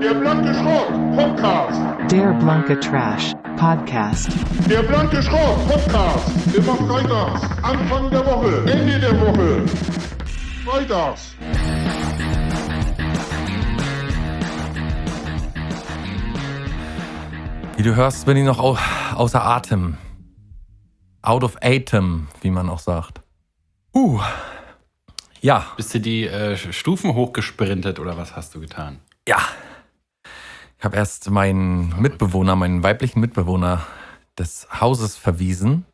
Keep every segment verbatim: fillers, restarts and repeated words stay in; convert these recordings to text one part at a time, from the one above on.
Der blanke Schrott Podcast. Der blanke Trash Podcast. Der blanke Schrott Podcast. Immer freitags. Anfang der Woche. Ende der Woche. Freitags. Wie du hörst, bin ich noch au- außer Atem. Out of Atem, wie man auch sagt. Uh. Ja. Bist du die äh, Stufen hochgesprintet oder was hast du getan? Ja. Ich habe erst meinen Mitbewohner, meinen weiblichen Mitbewohner des Hauses verwiesen.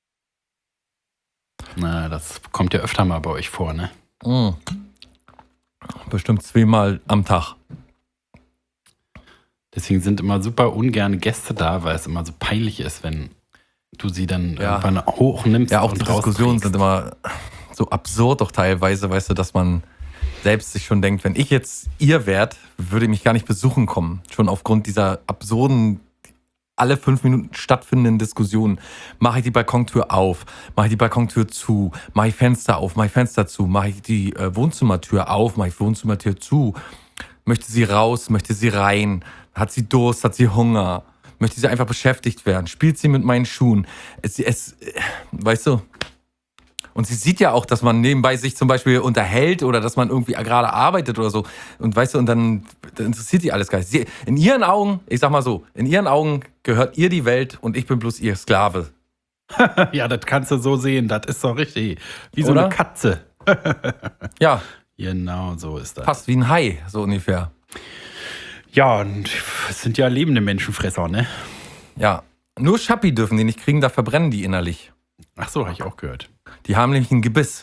Na, das kommt ja öfter mal bei euch vor, ne? Mm. Bestimmt zweimal am Tag. Deswegen sind immer super ungerne Gäste da, weil es immer so peinlich ist, wenn du sie dann Ja. irgendwann hochnimmst. Ja, auch und die Diskussionen sind immer so absurd doch teilweise, weißt du, dass man selbst sich schon denkt, wenn ich jetzt ihr wärt, würde ich mich gar nicht besuchen kommen. Schon aufgrund dieser absurden, alle fünf Minuten stattfindenden Diskussionen. Mache ich die Balkontür auf? Mache ich die Balkontür zu? Mache ich Fenster auf? Mache ich Fenster zu? Mache ich die äh, Wohnzimmertür auf? Mache ich Wohnzimmertür zu? Möchte sie raus? Möchte sie rein? Hat sie Durst? Hat sie Hunger? Möchte sie einfach beschäftigt werden? Spielt sie mit meinen Schuhen? Es, es, weißt du? Und sie sieht ja auch, dass man nebenbei sich zum Beispiel unterhält oder dass man irgendwie gerade arbeitet oder so. Und weißt du, und dann, dann interessiert die alles gar nicht. Sie, in ihren Augen, ich sag mal so, in ihren Augen gehört ihr die Welt und ich bin bloß ihr Sklave. Ja, das kannst du so sehen. Das ist doch richtig. Wie so Oder? eine Katze. Ja, Genau, so ist das. fast wie ein Hai, so ungefähr. Ja, und es sind ja lebende Menschenfresser, ne? Ja, nur Schappi dürfen die nicht kriegen, da verbrennen die innerlich. Ach so, habe ich auch gehört. Die haben nämlich ein Gebiss.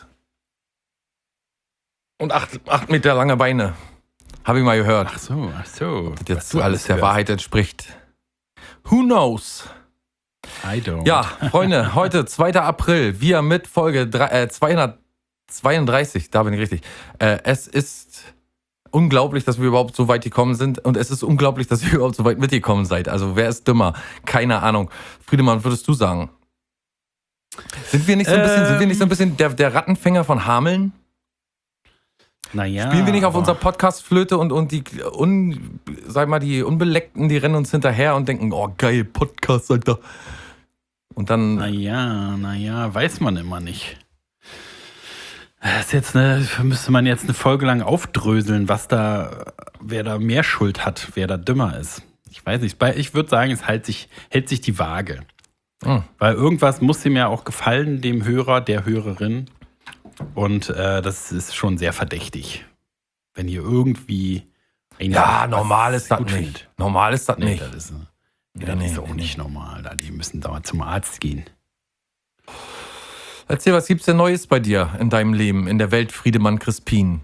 Und acht, acht Meter lange Beine. Habe ich mal gehört. Ach so, ach so. Das jetzt Was du alles der hörst. Wahrheit entspricht. Who knows? I don't. Ja, Freunde, heute zweiter April, wir mit Folge drei, äh, zweihundertzweiunddreißig, da bin ich richtig. Äh, es ist unglaublich, dass wir überhaupt so weit gekommen sind und es ist unglaublich, dass ihr überhaupt so weit mitgekommen seid. Also wer ist dümmer? Keine Ahnung. Friedemann, würdest du sagen? Sind wir nicht so ein bisschen, Ähm. sind wir nicht so ein bisschen der, der Rattenfänger von Hameln? Naja, Spielen wir nicht auf aber- unserer Podcast-Flöte und, und die, un, sag mal, die Unbeleckten, die rennen uns hinterher und denken, oh geil, Podcast, Alter. Und dann, Naja, naja, weiß man immer nicht. Das ist jetzt eine, müsste man jetzt eine Folge lang aufdröseln, was da, wer da mehr Schuld hat, wer da dümmer ist. Ich weiß nicht. Ich würde sagen, es hält sich, hält sich die Waage. Hm. Weil irgendwas muss ihm ja auch gefallen, dem Hörer, der Hörerin. Und äh, das ist schon sehr verdächtig. Wenn hier irgendwie einer ja, was normal ist das gut nicht. findet. Normal ist das Nee, nicht. das ist, nee, Nee, das nee, ist auch nee, nicht normal. Da, die müssen da mal zum Arzt gehen. Erzähl, was gibt's denn Neues bei dir in deinem Leben, in der Welt Friedemann Crispin?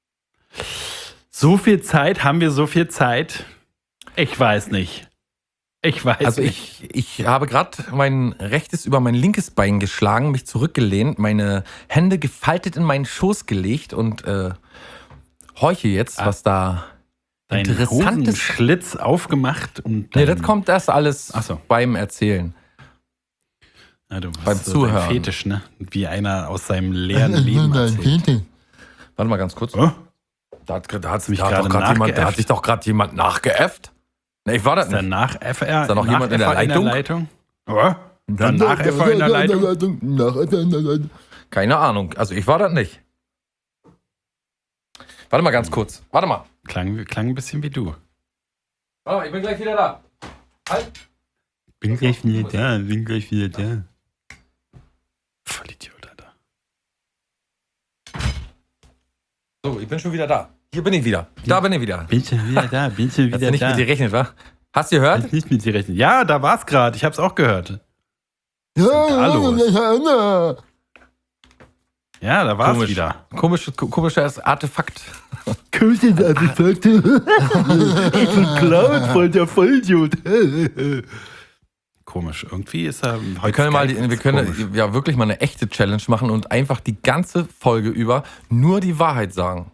So viel Zeit, haben wir so viel Zeit? Ich weiß nicht. Ich weiß Also nicht. ich, ich habe gerade mein rechtes über mein linkes Bein geschlagen, mich zurückgelehnt, meine Hände gefaltet in meinen Schoß gelegt und äh, horche jetzt, Ah. was da Dein interessantes... Hosenschlitz aufgemacht und Nee, dann, das kommt erst alles Ach so. beim Erzählen. Ja, du bist beim so Zuhören. dein Fetisch, ne? Wie einer aus seinem leeren Leben erzählt. Warte mal ganz kurz. Oh, Da hat, da hat, mich da hat, gerade doch grad jemand, da nachgeäfft? hat sich doch gerade jemand nachgeäfft. Nee, ich war das ist da nicht. nach F R? Ist da noch nach jemand in der F R Leitung? Leitung? Oh, danach F R in der Leitung? Keine Ahnung. Also ich war das nicht. Warte mal ganz kurz. Warte mal. Klang, klang ein bisschen wie du. Warte mal, ich bin gleich wieder da. Halt. Bin gleich wieder da, bin gleich wieder da. Voll Idiot, Alter. So, ich bin schon wieder da. Hier bin ich wieder. Da bin ich wieder. Bin schon wieder da, bin schon Hast wieder du nicht da. mit dir gerechnet, wa? Hast du gehört? Hast nicht mit dir rechnen. Ja, da war's gerade. Ich hab's auch gehört. Hallo. Ja, da war's Komisch. wieder. Komisch, komisches Artefakt. Komisches Artefakt. Ich bin Cloud, voll der Vollidiot. Komisch. Irgendwie ist er heute. Wir können mal, die, wir können komisch. ja wirklich mal eine echte Challenge machen und einfach die ganze Folge über nur die Wahrheit sagen.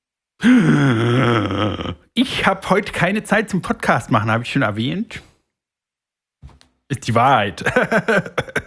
Ich habe heute keine Zeit zum Podcast machen, habe ich schon erwähnt. Ist die Wahrheit.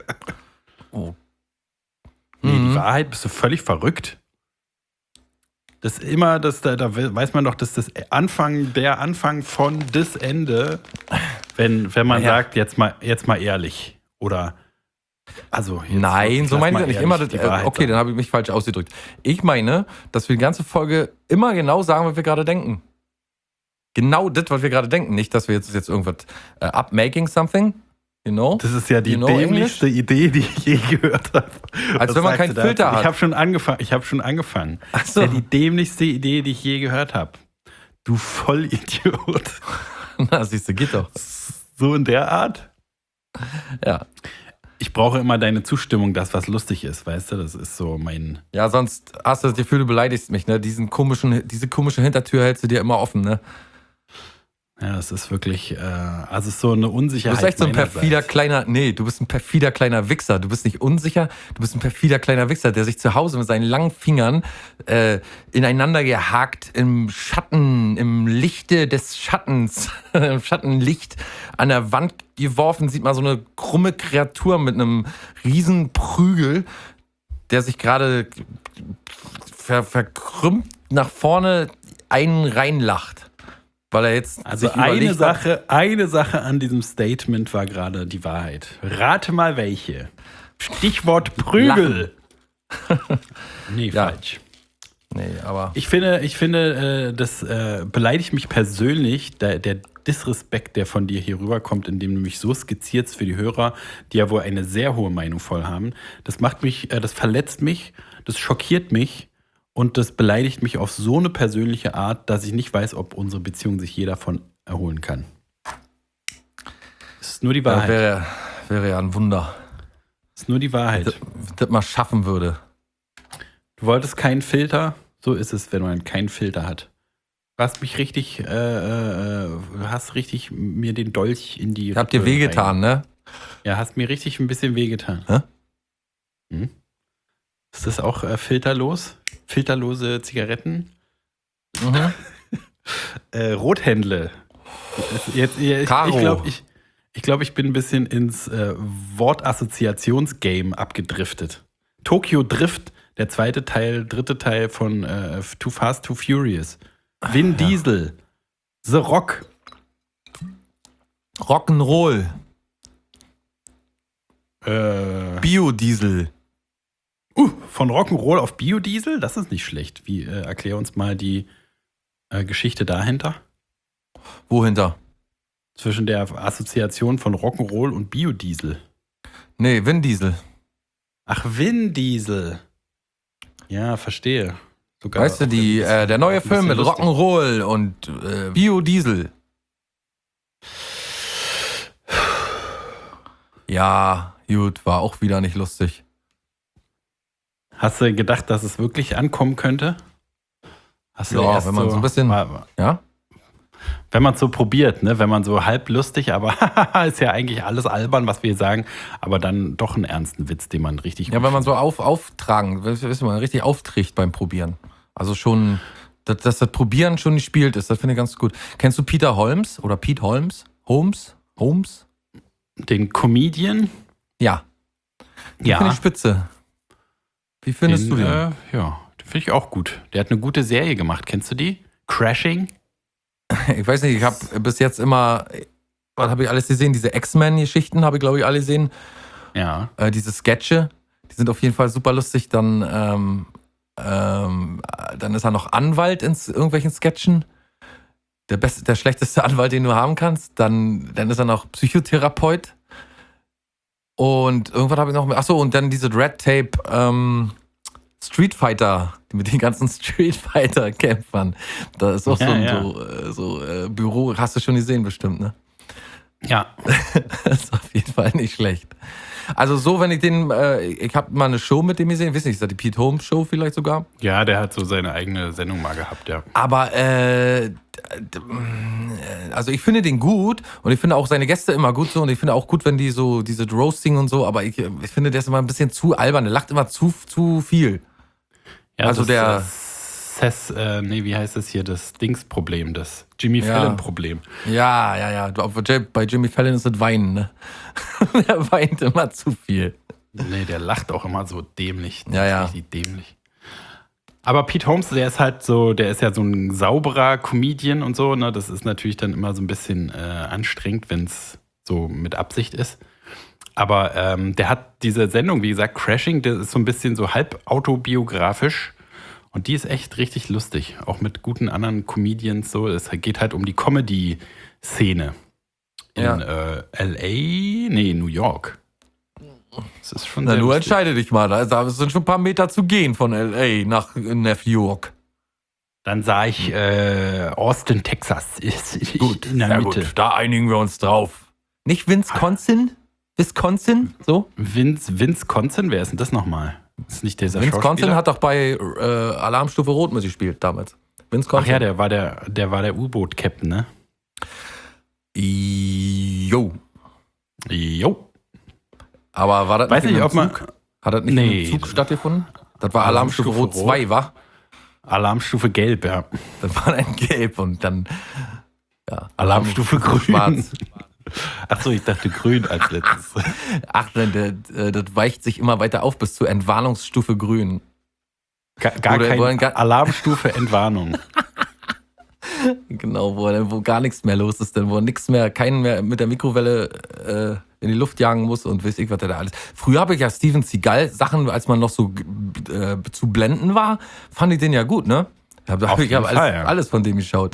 Oh. Nee, Mhm. die Wahrheit, bist du völlig verrückt? Das immer, das, da, da weiß man doch, dass das Anfang, der Anfang von das Ende, wenn, wenn man Ja. sagt, jetzt mal, jetzt mal ehrlich. Oder, also. jetzt Nein, wirklich, so lass meine mal ich nicht. ehrlich Immer das, die äh, Wahrheit okay, sagen. dann habe ich mich falsch ausgedrückt. Ich meine, dass wir die ganze Folge immer genau sagen, was wir gerade denken. Genau das, was wir gerade denken. Nicht, dass wir jetzt, jetzt irgendwas äh, up making something, you know? Das ist ja die You know dämlichste Idee, die ich je gehört habe. Als Was wenn man sagst keinen du da? Filter hat. Ich habe schon angefangen. Ich habe schon angefangen. Ach Das so. ist ja die dämlichste Idee, die ich je gehört habe. Du Vollidiot. Na, siehst du, geht doch. So in der Art. Ja. Ich brauche immer deine Zustimmung, dass was lustig ist, weißt du? Das ist so mein. Ja, sonst hast du das Gefühl, du beleidigst mich, ne? Diesen komischen, diese komische Hintertür hältst du dir immer offen, ne? Ja, es ist wirklich, äh, also es ist so eine Du Unsicherheit. bist echt so ein meinerseits. perfider kleiner, nee, du bist ein perfider kleiner Wichser. Du bist nicht unsicher, du bist ein perfider kleiner Wichser, der sich zu Hause mit seinen langen Fingern äh, ineinander gehakt im Schatten, im Lichte des Schattens, im Schattenlicht an der Wand geworfen, sieht man so eine krumme Kreatur mit einem riesen Prügel, der sich gerade ver verkrümmt nach vorne einen reinlacht. Weil er jetzt Also sich eine überlegt hat, Sache, eine Sache an diesem Statement war gerade die Wahrheit. Rate mal welche. Stichwort Prügel. Nee, Ja. falsch. nee, aber Ich finde, ich finde, äh, das äh, beleidigt mich persönlich, der, der Disrespekt, der von dir hier rüberkommt, indem du mich so skizzierst für die Hörer, die ja wohl eine sehr hohe Meinung voll haben. Das macht mich, äh, das verletzt mich, das schockiert mich und das beleidigt mich auf so eine persönliche Art, dass ich nicht weiß, ob unsere Beziehung sich je davon erholen kann. Es ist nur die das Wahrheit. wäre, wäre ja ein Wunder, Es ist nur die Wahrheit. das, das mal schaffen würde. Du wolltest keinen Filter, so ist es, wenn man keinen Filter hat. Du hast mich richtig, äh, äh, hast richtig mir den Dolch in die Ich hab dir Rippe wehgetan, ne? rein- Ja, hast mir richtig ein bisschen wehgetan. Hä? Hm? Ist das auch äh, filterlos? Filterlose Zigaretten? Mhm. Äh, Rothändle. Jetzt, jetzt, ich Karo. ich glaube, ich, ich, glaub, ich bin ein bisschen ins äh, Wortassoziationsgame abgedriftet. Tokyo Drift, der zweite Teil, dritte Teil von äh, Too Fast, Too Furious. Vin Diesel. The Rock. Rock'n'Roll, Äh, Biodiesel. uh, von Rock'n'Roll auf Biodiesel? Das ist nicht schlecht. Wie, äh, erklär uns mal die äh, Geschichte dahinter. Wohinter? Zwischen der Assoziation von Rock'n'Roll und Biodiesel. Nee, Vin Diesel. Ach, Vin Diesel. Ja, verstehe. Sogar Weißt du, auch die, ein bisschen- äh, der neue ein bisschen Film mit lustig. Rock'n'Roll und äh, Biodiesel. Ja, gut, war auch wieder nicht lustig. Hast du gedacht, dass es wirklich ankommen könnte? Hast du Ja, erst wenn man so ein bisschen- Mal- Ja? Wenn man es so probiert, ne? Wenn man so halb lustig, aber ist ja eigentlich alles albern, was wir hier sagen, aber dann doch einen ernsten Witz, den man richtig Ja, gut wenn man so auf, auftragen, wissen wir, richtig aufträgt beim Probieren. Also schon, dass, dass das Probieren schon gespielt ist, das finde ich ganz gut. Kennst du Peter Holmes oder Pete Holmes? Holmes? Holmes? Den Comedian, Ja. Den finde ich spitze. Wie findest den, du den? Äh, ja, den finde ich auch gut. Der hat eine gute Serie gemacht. Kennst du die? Crashing? Ich weiß nicht, ich habe bis jetzt immer, was habe ich alles gesehen? Diese X-Men-Geschichten habe ich, glaube ich, alle gesehen. Ja. Äh, diese Sketche, die sind auf jeden Fall super lustig. Dann, ähm, ähm, dann ist er noch Anwalt in irgendwelchen Sketchen. Der, beste, der schlechteste Anwalt, den du haben kannst. Dann, dann ist er noch Psychotherapeut. Und irgendwas habe ich noch mit. Achso, und dann diese Red Tape ähm, Street Fighter, mit den ganzen Street Fighter-Kämpfern. Da ist auch Ja, so ein ja. so, äh, so äh, Büro, hast du schon gesehen bestimmt, ne? Ja. Das ist auf jeden Fall nicht schlecht. Also so, wenn ich den, äh, ich habe mal eine Show mit dem gesehen, weiß nicht, ist das die Pete Holmes Show vielleicht sogar? Ja, der hat so seine eigene Sendung mal gehabt, ja. Aber, äh, also ich finde den gut und ich finde auch seine Gäste immer gut so und ich finde auch gut, wenn die so diese Roasting und so, aber ich, ich finde, der ist immer ein bisschen zu albern, der lacht immer zu, zu viel. Ja, Also das, der- Das Seth, äh, nee, wie heißt das hier? Das Dings-Problem, das Jimmy Ja. Fallon-Problem. Ja, ja, ja, du, bei Jimmy Fallon ist es Weinen, ne? Der weint immer zu viel. Nee, der lacht auch immer so dämlich. Das Ja, ist ja. Richtig dämlich. Aber Pete Holmes, der ist halt so, der ist ja so ein sauberer Comedian und so, ne? Das ist natürlich dann immer so ein bisschen äh, anstrengend, wenn es so mit Absicht ist. Aber ähm, der hat diese Sendung, wie gesagt, Crashing, das ist so ein bisschen so halb autobiografisch. Und die ist echt richtig lustig. Auch mit guten anderen Comedians so. Es geht halt um die Comedy-Szene in Ja. äh, L A, nee, New York. Das ist schon Na, sehr du lustig. entscheide dich mal. Da da sind schon ein paar Meter zu gehen von L A nach New York. Dann sah ich äh, Austin, Texas. Ist in der Sehr Mitte. gut, da einigen wir uns drauf. Nicht Wisconsin? Wisconsin? So? Vince, Wisconsin, wer ist denn das nochmal? Ist nicht dieser Wisconsin Schauspieler? hat doch bei äh, Alarmstufe Rot mitgespielt damals. Wisconsin. Ach ja, der war der, der war der U-Boot-Captain, ne? Jo. Jo. Aber war das Weiß nicht nicht, im ob man. Zug? Hat das nicht Nee. im Zug stattgefunden? Das war Alarmstufe Alarmstufe Rot zwei, war? Alarmstufe Gelb, ja. Das war dann gelb und dann ja, Alarmstufe Grün. schwarz. Achso, ich dachte grün als letztes. Ach, das, das, das weicht sich immer weiter auf bis zur Entwarnungsstufe Grün. Gar, gar Oder- keine wo dann gar- Alarmstufe Entwarnung. Genau, wo, dann- wo gar nichts mehr los ist, denn wo nichts mehr, keinen mehr mit der Mikrowelle äh, in die Luft jagen muss und weiß ich, was der da alles. Früher habe ich ja Steven Seagal Sachen, als man noch so äh, zu blenden war, fand ich den ja gut, ne? Da habe Auf ich jeden hab alles, Fall, ja. alles von dem geschaut.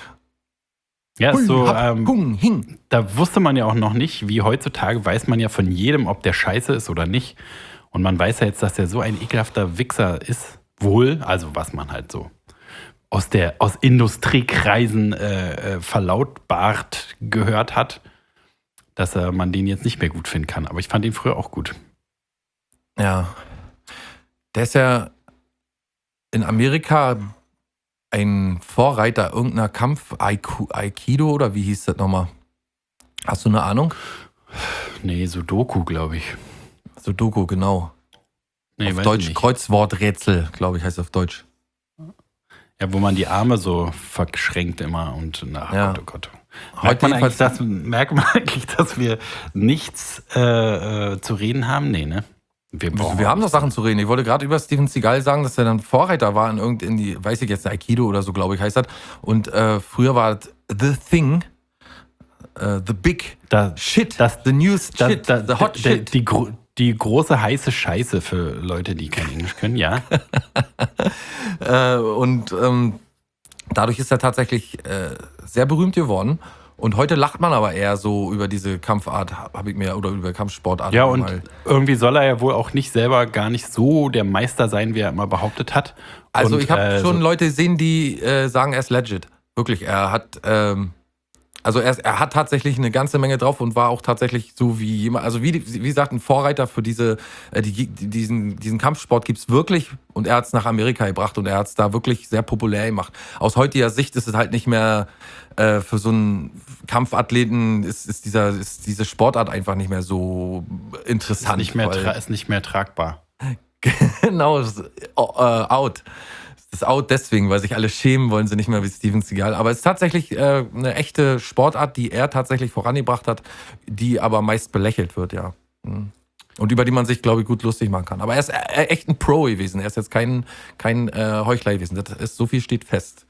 Ja, ist so, Hab, ähm, hung, hing. da wusste man ja auch noch nicht, wie heutzutage weiß man ja von jedem, ob der scheiße ist oder nicht. Und man weiß ja jetzt, dass der so ein ekelhafter Wichser ist. Wohl, also was man halt so aus, der, aus Industriekreisen äh, äh, verlautbart gehört hat, dass äh, man den jetzt nicht mehr gut finden kann. Aber ich fand ihn früher auch gut. Ja. Der ist ja in Amerika ein Vorreiter irgendeiner Kampf, Aiku- Aikido oder wie hieß das nochmal? Hast du eine Ahnung? Nee, Sudoku, glaube ich. Sudoku, genau. Nee, auf weiß Deutsch ich nicht. Kreuzworträtsel, glaube ich, heißt auf Deutsch. Ja, wo man die Arme so verschränkt immer und na, Ja. Gott, oh Gott. Merkt Heute man, eigentlich, jedenfalls- dass, merkt man eigentlich, dass wir nichts äh, äh, zu reden haben? Nee, ne? Wir, brauchen- Wir haben noch Sachen zu reden. Ich wollte gerade über Steven Seagal sagen, dass er dann Vorreiter war in irgendein, die, weiß ich jetzt, Aikido oder so, glaube ich, heißt das. Und äh, früher war das The Thing, äh, The Big Da, Shit, das- The News da, Shit, da, The Hot da, Shit. Die, gro- die große heiße Scheiße für Leute, die kein Englisch können, ja. Äh, und ähm, dadurch ist er tatsächlich äh, sehr berühmt geworden. Und heute lacht man aber eher so über diese Kampfart, habe ich mir, oder über Kampfsportart. Ja, hab ich und mal. irgendwie soll er ja wohl auch nicht selber gar nicht so der Meister sein, wie er immer behauptet hat. Also und, ich habe äh, schon so- Leute gesehen, die äh, sagen, er ist legit. Wirklich, er hat, ähm, also er, ist, er hat tatsächlich eine ganze Menge drauf und war auch tatsächlich so wie jemand, also wie, wie gesagt, ein Vorreiter für diese, äh, die, die, diesen, diesen Kampfsport gibt's wirklich und er hat's nach Amerika gebracht und er hat's da wirklich sehr populär gemacht. Aus heutiger Sicht ist es halt nicht mehr äh, für so einen Kampfathleten ist, ist, dieser, ist diese Sportart einfach nicht mehr so ist interessant. nicht, mehr weil- tra- ist nicht mehr tragbar. Genau, es ist, äh, out. Es ist out deswegen, weil sich alle schämen, wollen sie nicht mehr wie Steven Seagal. Aber es ist tatsächlich äh, eine echte Sportart, die er tatsächlich vorangebracht hat, die aber meist belächelt wird, ja. Mhm. Und über die man sich, glaube ich, gut lustig machen kann. Aber er ist äh, echt ein Pro gewesen. Er ist jetzt kein, kein äh, Heuchler gewesen. Das ist, so viel steht fest.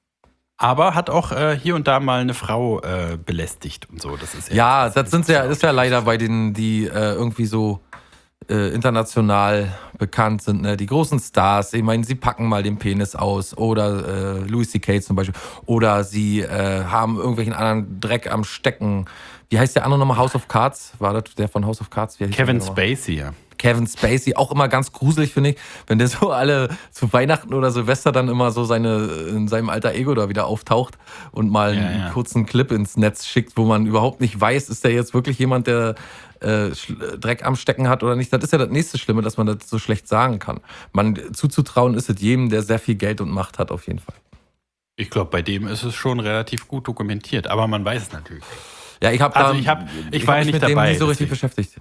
Aber hat auch äh, hier und da mal eine Frau äh, belästigt und so. Das ist ja, Ja, das sind ja, ist ja leider bei denen, die äh, irgendwie so äh, international bekannt sind, ne? Die großen Stars. Ich meine, sie packen mal den Penis aus oder äh, Louis C K zum Beispiel. Oder sie äh, haben irgendwelchen anderen Dreck am Stecken. Wie heißt der andere nochmal? House of Cards? War das der von House of Cards? Wie hieß Kevin der nochmal? Spacey, ja. Kevin Spacey, auch immer ganz gruselig, finde ich, wenn der so alle zu Weihnachten oder Silvester dann immer so seine, in seinem alter Ego da wieder auftaucht und mal Ja, einen ja. kurzen Clip ins Netz schickt, wo man überhaupt nicht weiß, ist der jetzt wirklich jemand, der äh, Sch- Dreck am Stecken hat oder nicht. Das ist ja das nächste Schlimme, dass man das so schlecht sagen kann. Man zuzutrauen ist es jedem, der sehr viel Geld und Macht hat, auf jeden Fall. Ich glaube, bei dem ist es schon relativ gut dokumentiert, aber man weiß es natürlich. Ja, ich habe Also ich hab- ich war hab ja mich nicht mit dem dabei, nie so richtig deswegen. beschäftigt.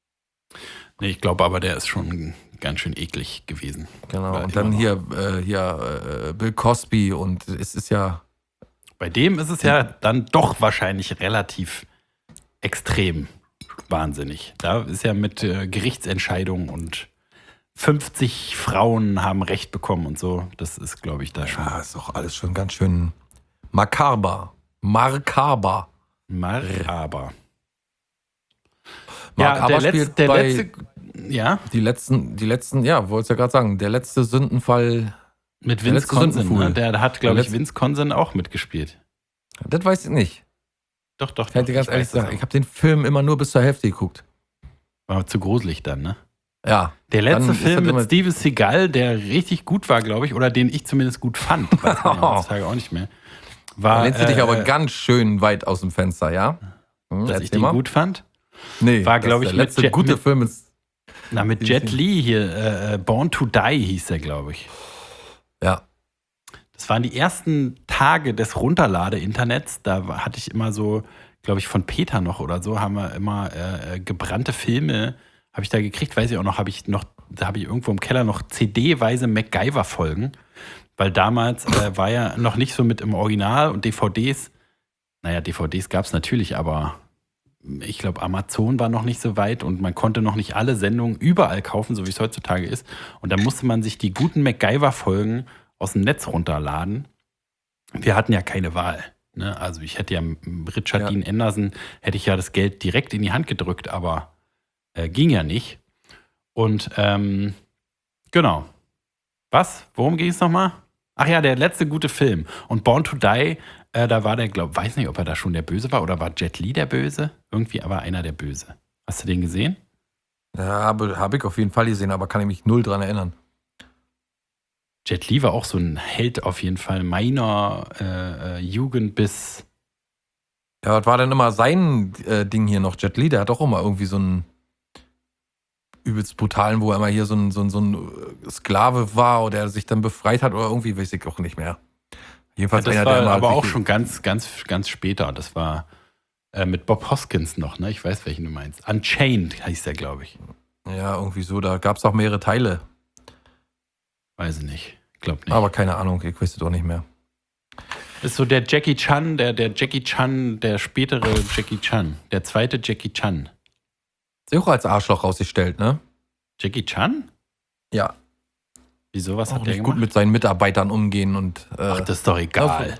Nee, ich glaube aber, der ist schon ganz schön eklig gewesen. Genau. Oder Und immer dann noch. hier, äh, hier äh, Bill Cosby und es ist ja. Bei dem ist es ja dann doch wahrscheinlich relativ extrem wahnsinnig. Da ist ja mit äh, Gerichtsentscheidungen und fünfzig Frauen haben Recht bekommen und so. Das ist, glaube ich, da schon. Ja, ist doch alles schon ganz schön makaber. Makaber. Makaber. Mark Ja, Aber der, spielt Letz-, der bei letzte. Ja, die letzten, die letzten, ja, wollte es ja gerade sagen, der letzte Sündenfall, mit Der Vince letzte Consen. Sündenfuhl. Ne? Der hat, glaube Der ich, letzte- Vince Consen auch mitgespielt. das weiß ich nicht. Doch, doch. Ich kann doch, dir ganz ich ehrlich weiß das sagen, ich habe den Film immer nur bis zur Hälfte geguckt. auch. War zu gruselig dann, ne? Ja. Der letzte Dann ist Film das mit immer- Steven Seagal, der richtig gut war, glaube ich, oder den ich zumindest gut fand, weiß man ja heutzutage auch nicht mehr, Da war, lehnst du dich äh, aber ganz schön weit aus dem Fenster, ja? Hm, dass ich erzähl den mal. gut fand. Nee, war, das glaub ist ich, der mit letzte Jet- gute mit- Film ist, Na, mit Jet Li hier, äh, Born to Die hieß der, glaube ich. ja. Das waren die ersten Tage des Runterlade-Internets. Da war- hatte ich immer so, glaube ich, von Peter noch oder so, haben wir immer äh, gebrannte Filme, habe ich da gekriegt, weiß ich auch noch, habe ich noch, da habe ich irgendwo im Keller noch C D-weise MacGyver-Folgen, weil damals äh, war ja noch nicht so mit im Original und D V Ds, naja, D V Ds gab es natürlich, aber ich glaube, Amazon war noch nicht so weit und man konnte noch nicht alle Sendungen überall kaufen, so wie es heutzutage ist. Und da musste man sich die guten MacGyver-Folgen aus dem Netz runterladen. Wir hatten ja keine Wahl. Ne? Also ich hätte ja Richard Ja. Dean Anderson, hätte ich ja das Geld direkt in die Hand gedrückt, aber äh, ging ja nicht. Und ähm, genau. Was? Worum ging es nochmal? Ach ja, der letzte gute Film. Und Born to Die, äh, da war der, glaube weiß nicht, ob er da schon der Böse war oder war Jet Li der Böse? Irgendwie aber einer der Böse. Hast du den gesehen? Ja, habe hab ich auf jeden Fall gesehen, aber kann ich mich null dran erinnern. Jet Li war auch so ein Held auf jeden Fall meiner äh, äh, Jugend bis. Ja, was war denn immer sein äh, Ding hier noch? Jet Li, der hat auch immer irgendwie so einen übelst brutalen, wo er immer hier so ein, so ein, so ein äh, Sklave war oder der sich dann befreit hat oder irgendwie, weiß ich auch nicht mehr. Jedenfalls Das einer, war der immer aber auch sich- schon ganz, ganz, ganz später. Das war äh, mit Bob Hoskins noch, ne? Ich weiß, welchen du meinst. Unchained heißt der, glaube ich. Ja, irgendwie so, da gab es auch mehrere Teile. Weiß ich nicht. Glaub nicht. Aber keine Ahnung, ich weiß es auch nicht mehr. Ist so der Jackie Chan, der, der Jackie Chan, der spätere Jackie Chan. Der zweite Jackie Chan. Ist ja auch als Arschloch rausgestellt, ne? Jackie Chan? Ja. Wieso, was Auch hat der nicht gemacht? gut mit seinen Mitarbeitern umgehen und äh, Ach, das ist doch egal.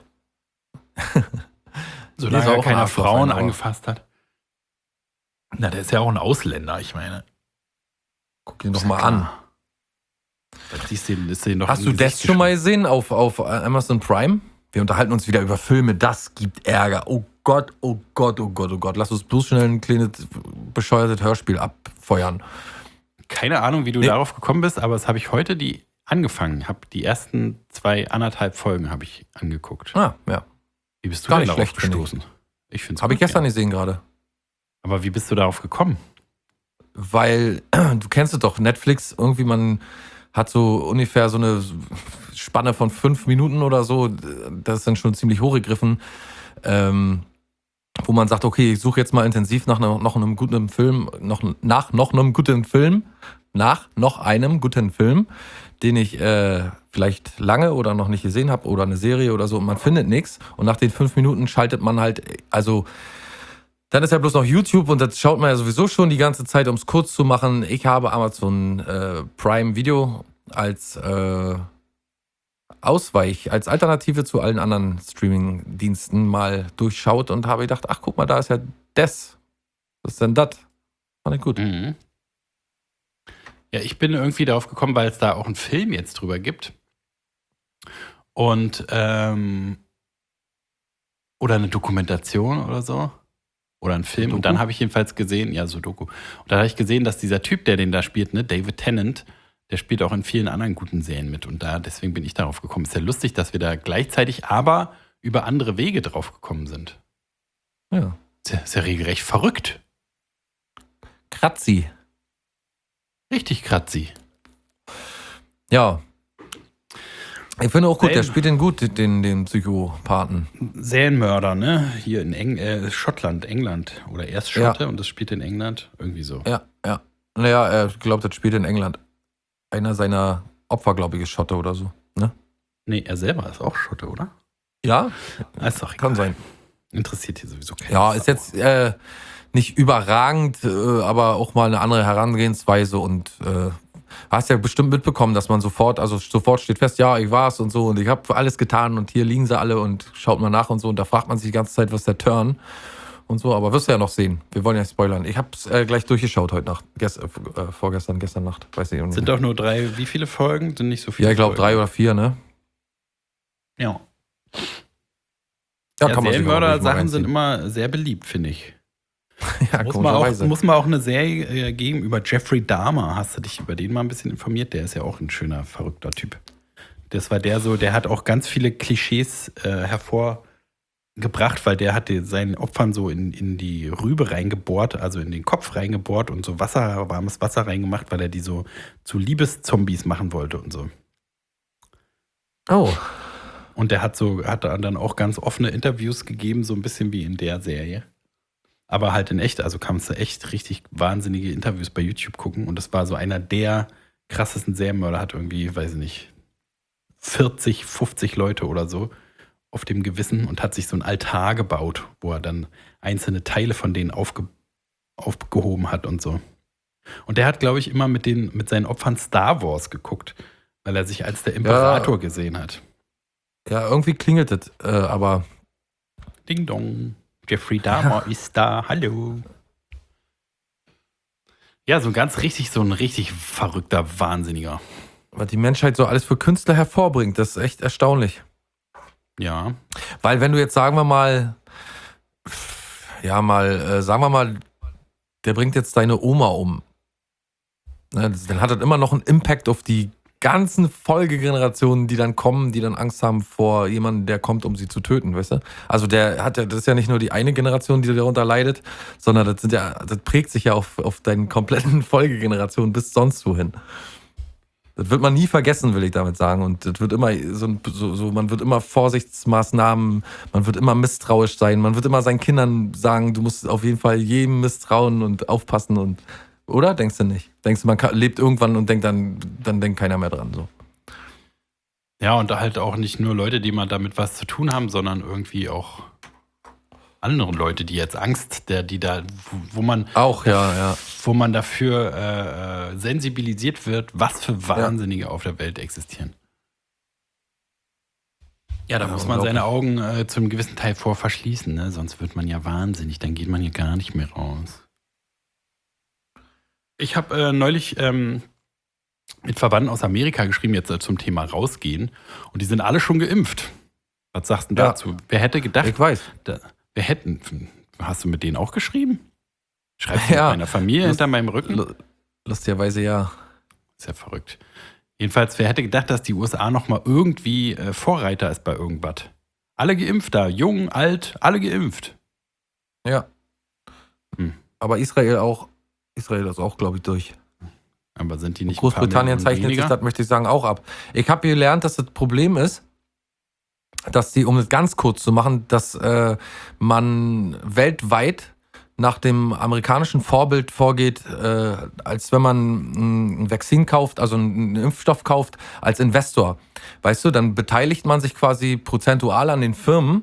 Solange Ist auch er ein keine Arschloch Frauen sein, aber- angefasst hat. Na, der ist ja auch ein Ausländer, ich meine. guck ihn doch mal an. Das siehst du, ist dir noch Hast im du Gesicht das schon mal geschrieben. gesehen auf, auf Amazon Prime? Wir unterhalten uns wieder über Filme, das gibt Ärger. Oh Gott, oh Gott, oh Gott, oh Gott. Lass uns bloß schnell ein kleines bescheuertes Hörspiel abfeuern. Keine Ahnung, wie du Nee. darauf gekommen bist, aber das habe ich heute die angefangen. Hab die ersten zwei, anderthalb Folgen habe ich angeguckt. Ah, ja. Wie bist du Gar denn nicht darauf schlecht, finde ich. gestoßen? Ich finde es Habe ich gestern gesehen gerade. Aber wie bist du darauf gekommen? Weil, du kennst es doch, Netflix, irgendwie man hat so ungefähr so eine Spanne von fünf Minuten oder so, das ist dann schon ziemlich hochgegriffen, ähm, wo man sagt, okay, ich suche jetzt mal intensiv nach noch, noch einem guten Film, noch, nach noch einem guten Film, nach noch einem guten Film, den ich äh, vielleicht lange oder noch nicht gesehen habe oder eine Serie oder so und man findet nichts und nach den fünf Minuten schaltet man halt, also dann ist ja bloß noch YouTube und das schaut man ja sowieso schon die ganze Zeit, um es kurz zu machen. Ich habe Amazon äh, Prime Video als äh, Ausweich, als Alternative zu allen anderen Streaming-Diensten mal durchschaut und habe gedacht, ach guck mal, da ist ja das. Was ist denn das? Fand ich gut. Mhm. Ja, ich bin irgendwie darauf gekommen, weil es da auch einen Film jetzt drüber gibt. Und, ähm, oder eine Dokumentation oder so. Oder ein Film. Doku? Und dann habe ich jedenfalls gesehen, ja, so Doku. Und dann habe ich gesehen, dass dieser Typ, der den da spielt, ne, David Tennant, der spielt auch in vielen anderen guten Serien mit. Und da, deswegen bin ich darauf gekommen. Ist ja lustig, dass wir da gleichzeitig aber über andere Wege drauf gekommen sind. Ja. Ist ja, ist ja regelrecht verrückt. Kratzi. Richtig kratzi. Ja. Ich finde auch gut, der Same. spielt den gut, den, den Psychopathen. Serienmörder, ne? Hier in Eng äh, Schottland, England. Oder erst Schotte und das spielt in England. Irgendwie so. Ja, ja. Naja, er glaubt, das spielt in England. Einer seiner Opfer, glaube ich, ist Schotte oder so. Ne? Nee, er selber ist auch Schotte, oder? Ja, Ah, ist doch egal. kann sein. Interessiert hier sowieso keinen. Ja, ist jetzt äh, nicht überragend, äh, aber auch mal eine andere Herangehensweise und äh, Hast ja bestimmt mitbekommen, dass man sofort, also sofort steht fest, ja, ich war's und so und ich habe alles getan und hier liegen sie alle und schaut mal nach und so und da fragt man sich die ganze Zeit, was ist der Turn und so, aber wirst du ja noch sehen. Wir wollen ja nicht spoilern. Ich hab's äh, gleich durchgeschaut heute Nacht, Gest, äh, vorgestern, gestern Nacht, weiß ich nicht. Sind doch nur drei, wie viele Folgen? Sind nicht so viele Ja, ich glaube Folgen. drei oder vier, ne? Ja. Ja, Ja, kann man sich auch ruhig mal Serienmörder-Sachen sind reinziehen. immer sehr beliebt, finde ich. Ja, Muss man, auch, komischerweise. muss man auch eine Serie äh, geben über Jeffrey Dahmer. Hast du dich über den mal ein bisschen informiert? Der ist ja auch ein schöner, verrückter Typ. Das war der so, der hat auch ganz viele Klischees äh, hervorgebracht, weil der hat die- seinen Opfern so in, in die Rübe reingebohrt, also in den Kopf reingebohrt und so Wasser, warmes Wasser reingemacht, weil er die so zu Liebeszombies machen wollte und so. Oh, Und der hat so, hat dann auch ganz offene Interviews gegeben, so ein bisschen wie in der Serie. Aber halt in echt, also kannst du echt richtig wahnsinnige Interviews bei YouTube gucken. Und das war so einer der krassesten Serienmörder, hat irgendwie, weiß ich nicht, vierzig, fünfzig Leute oder so auf dem Gewissen und hat sich so ein Altar gebaut, wo er dann einzelne Teile von denen aufge, aufgehoben hat und so. Und der hat, glaube ich, immer mit, den, mit seinen Opfern Star Wars geguckt, weil er sich als der Imperator gesehen hat. ja, irgendwie klingelt es, äh, aber Ding dong. Jeffrey Dahmer ist da. Hallo. Ja, so ein ganz richtig, so ein richtig verrückter Wahnsinniger. was die Menschheit so alles für Künstler hervorbringt, das ist echt erstaunlich. Ja. Weil wenn du jetzt, sagen wir mal, ja mal, äh, sagen wir mal, der bringt jetzt deine Oma um, ne, das- dann hat das immer noch einen Impact auf die ganzen Folgegenerationen, die dann kommen, die dann Angst haben vor jemandem, der kommt, um sie zu töten, weißt du? Also der hat ja, das ist ja nicht nur die eine Generation, die darunter leidet, sondern das sind ja, das prägt sich ja auf, auf deinen kompletten Folgegenerationen bis sonst wohin. Das wird man nie vergessen, will ich damit sagen. Und das wird immer so, ein- so, so, man wird immer Vorsichtsmaßnahmen, man wird immer misstrauisch sein, man wird immer seinen Kindern sagen, du musst auf jeden Fall jedem misstrauen und aufpassen und, oder? Denkst du nicht? Denkst du, man kann, lebt irgendwann und denkt dann, dann denkt keiner mehr dran, so. Ja, und halt auch nicht nur Leute, die mal damit was zu tun haben, sondern irgendwie auch andere Leute, die jetzt Angst, der, die da, wo, wo man, Auch, ja, ja. wo man dafür äh, äh, sensibilisiert wird, was für Wahnsinnige auf der Welt existieren. Ja, da Ja, muss man seine unglaublich. Augen äh, zu einem gewissen Teil vor verschließen, ne? Sonst wird man ja wahnsinnig, dann geht man hier gar nicht mehr raus. Ich habe äh, neulich ähm, mit Verwandten aus Amerika geschrieben, jetzt äh, zum Thema rausgehen, und die sind alle schon geimpft. Was sagst du denn Ja. dazu? Wer hätte gedacht, Ich weiß. da, wer hätten, hast du mit denen auch geschrieben? Schreibst du Ja. mit meiner Familie Lust- hinter meinem Rücken? Lu- Lustigerweise ja. Ist ja verrückt. Jedenfalls, wer hätte gedacht, dass die U S A nochmal irgendwie äh, Vorreiter ist bei irgendwas? Alle geimpft da, jung, alt, alle geimpft. Ja. Hm. Aber Israel auch, Israel ist auch, glaube ich, durch. Aber sind die nicht ein paar Großbritannien Millionen zeichnet sich, weniger? das möchte ich sagen, auch ab. Ich habe gelernt, dass das Problem ist, dass die, um es ganz kurz zu machen, dass äh, man weltweit nach dem amerikanischen Vorbild vorgeht, äh, als wenn man ein Vakzin kauft, also einen Impfstoff kauft, als Investor. Weißt du, dann beteiligt man sich quasi prozentual an den Firmen.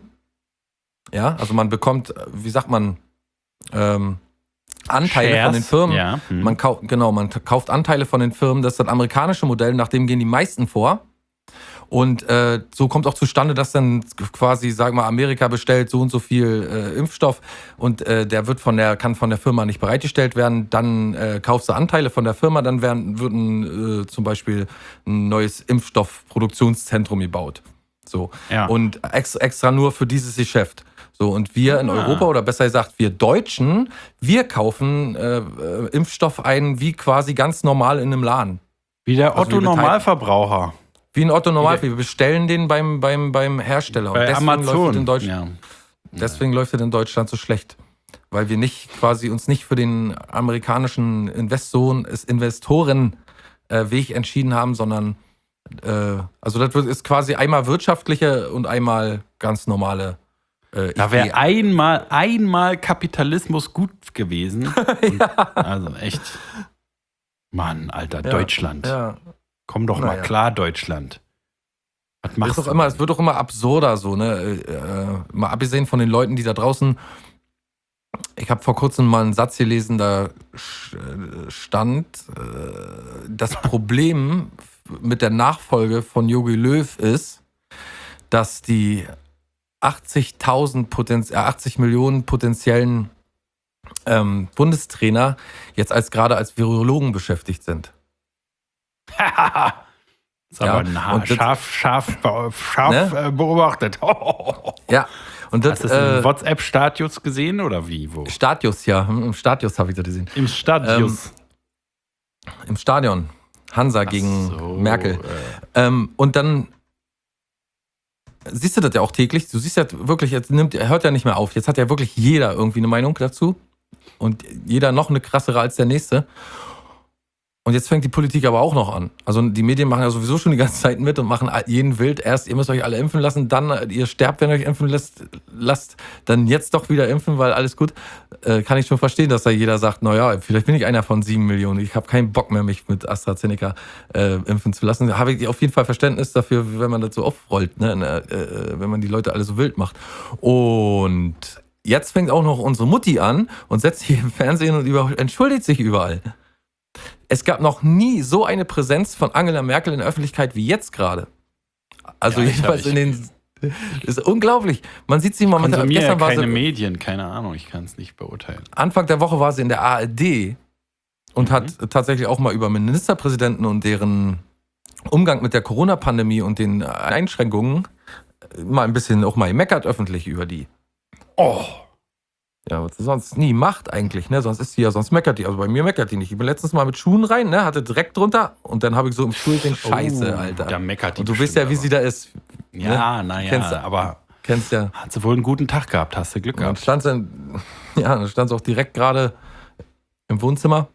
Ja, also man bekommt, wie sagt man, ähm, Anteile Shares? von den Firmen. Ja. Hm. Man kauft, genau, man t- kauft Anteile von den Firmen. Das ist das amerikanische Modell, nach dem gehen die meisten vor. Und äh, so kommt auch zustande, dass dann quasi, sag mal, Amerika bestellt so und so viel äh, Impfstoff und äh, der wird von der, kann von der Firma nicht bereitgestellt werden. Dann äh, kaufst du Anteile von der Firma, dann werden, wird ein, äh, zum Beispiel ein neues Impfstoffproduktionszentrum gebaut. So. Ja. Und ex, extra nur für dieses Geschäft. So, und wir in Ah. Europa, oder besser gesagt, wir Deutschen, wir kaufen äh, äh, Impfstoff ein, wie quasi ganz normal in einem Laden. Wie der Also wir Otto-Normalverbraucher. Wie ein Otto Normal. Wir bestellen den beim, beim, beim Hersteller. Bei und deswegen läuft Amazon. es in Deutsch, Ja. deswegen läuft es in Deutschland so schlecht. Weil wir nicht quasi uns nicht für den amerikanischen Investoren, Investoren äh, Weg entschieden haben, sondern äh, also das wird- ist quasi einmal wirtschaftliche und einmal ganz normale äh, Da Idee. wäre einmal, einmal Kapitalismus gut gewesen. Und, also echt. Mann, Alter, Ja, Deutschland. Ja. Komm doch mal Naja. klar, Deutschland. Was Es, machst ist doch du? immer, es wird doch immer absurder so, ne? Äh, äh, mal abgesehen von den Leuten, die da draußen Ich habe vor kurzem mal einen Satz gelesen, da stand, das Problem mit der Nachfolge von Jogi Löw ist, dass die achtzigtausend Potenz- äh, achtzig Millionen potenziellen ähm, Bundestrainer jetzt als gerade als Virologen beschäftigt sind. Das ist Ja, aber ein ha- und das- scharf, scharf, scharf Ne? äh, beobachtet. Ja, und das Hast du das im äh, WhatsApp-Status gesehen oder wie? Wo? Stadius, ja, im Stadius habe ich das gesehen. Im Stadius. Im Stadion. Hansa Ach gegen so, Merkel. äh. Ähm, und dann siehst du das ja auch täglich. Du siehst ja wirklich, jetzt nimmt, er hört ja nicht mehr auf. Jetzt hat ja wirklich jeder irgendwie eine Meinung dazu. Und jeder noch eine krassere als der nächste. Und jetzt fängt die Politik aber auch noch an. Also die Medien machen ja sowieso schon die ganze Zeit mit und machen jeden wild. Erst, ihr müsst euch alle impfen lassen, dann ihr sterbt, wenn ihr euch impfen lasst, lasst dann jetzt doch wieder impfen, weil alles gut. Äh, kann ich schon verstehen, dass da jeder sagt, naja, vielleicht bin ich einer von sieben Millionen. Ich habe keinen Bock mehr, mich mit AstraZeneca äh, impfen zu lassen. Da habe ich auf jeden Fall Verständnis dafür, wenn man das so aufrollt, ne? äh, wenn man die Leute alle so wild macht. Und jetzt fängt auch noch unsere Mutti an und setzt sich im Fernsehen und über, entschuldigt sich überall. Es gab noch nie so eine Präsenz von Angela Merkel in der Öffentlichkeit wie jetzt gerade. Also Ja, ich jedenfalls hab- in den... Ist unglaublich. Man sieht sie mal mit Konsumiere ja gestern war keine sie, Medien, keine Ahnung, ich kann es nicht beurteilen. Anfang der Woche war sie in der A R D und Mhm. hat tatsächlich auch mal über Ministerpräsidenten und deren Umgang mit der Corona-Pandemie und den Einschränkungen mal ein bisschen auch mal gemeckert öffentlich über die. Oh, Ja, was sie sonst nie macht eigentlich, ne? Sonst ist sie ja, sonst meckert die. Also bei mir meckert die nicht. Ich bin letztens mal mit Schuhen rein, ne? Hatte direkt drunter und dann habe ich so im Stuhl den Scheiße, Oh, Alter. da meckert die Und du weißt ja, wie bestimmt, sie da ist. ja, ne? naja, Kennst du. aber Kennst ja. hat sie wohl einen guten Tag gehabt, hast du Glück Und dann gehabt. stand sie, in, ja, dann stand sie auch direkt gerade im Wohnzimmer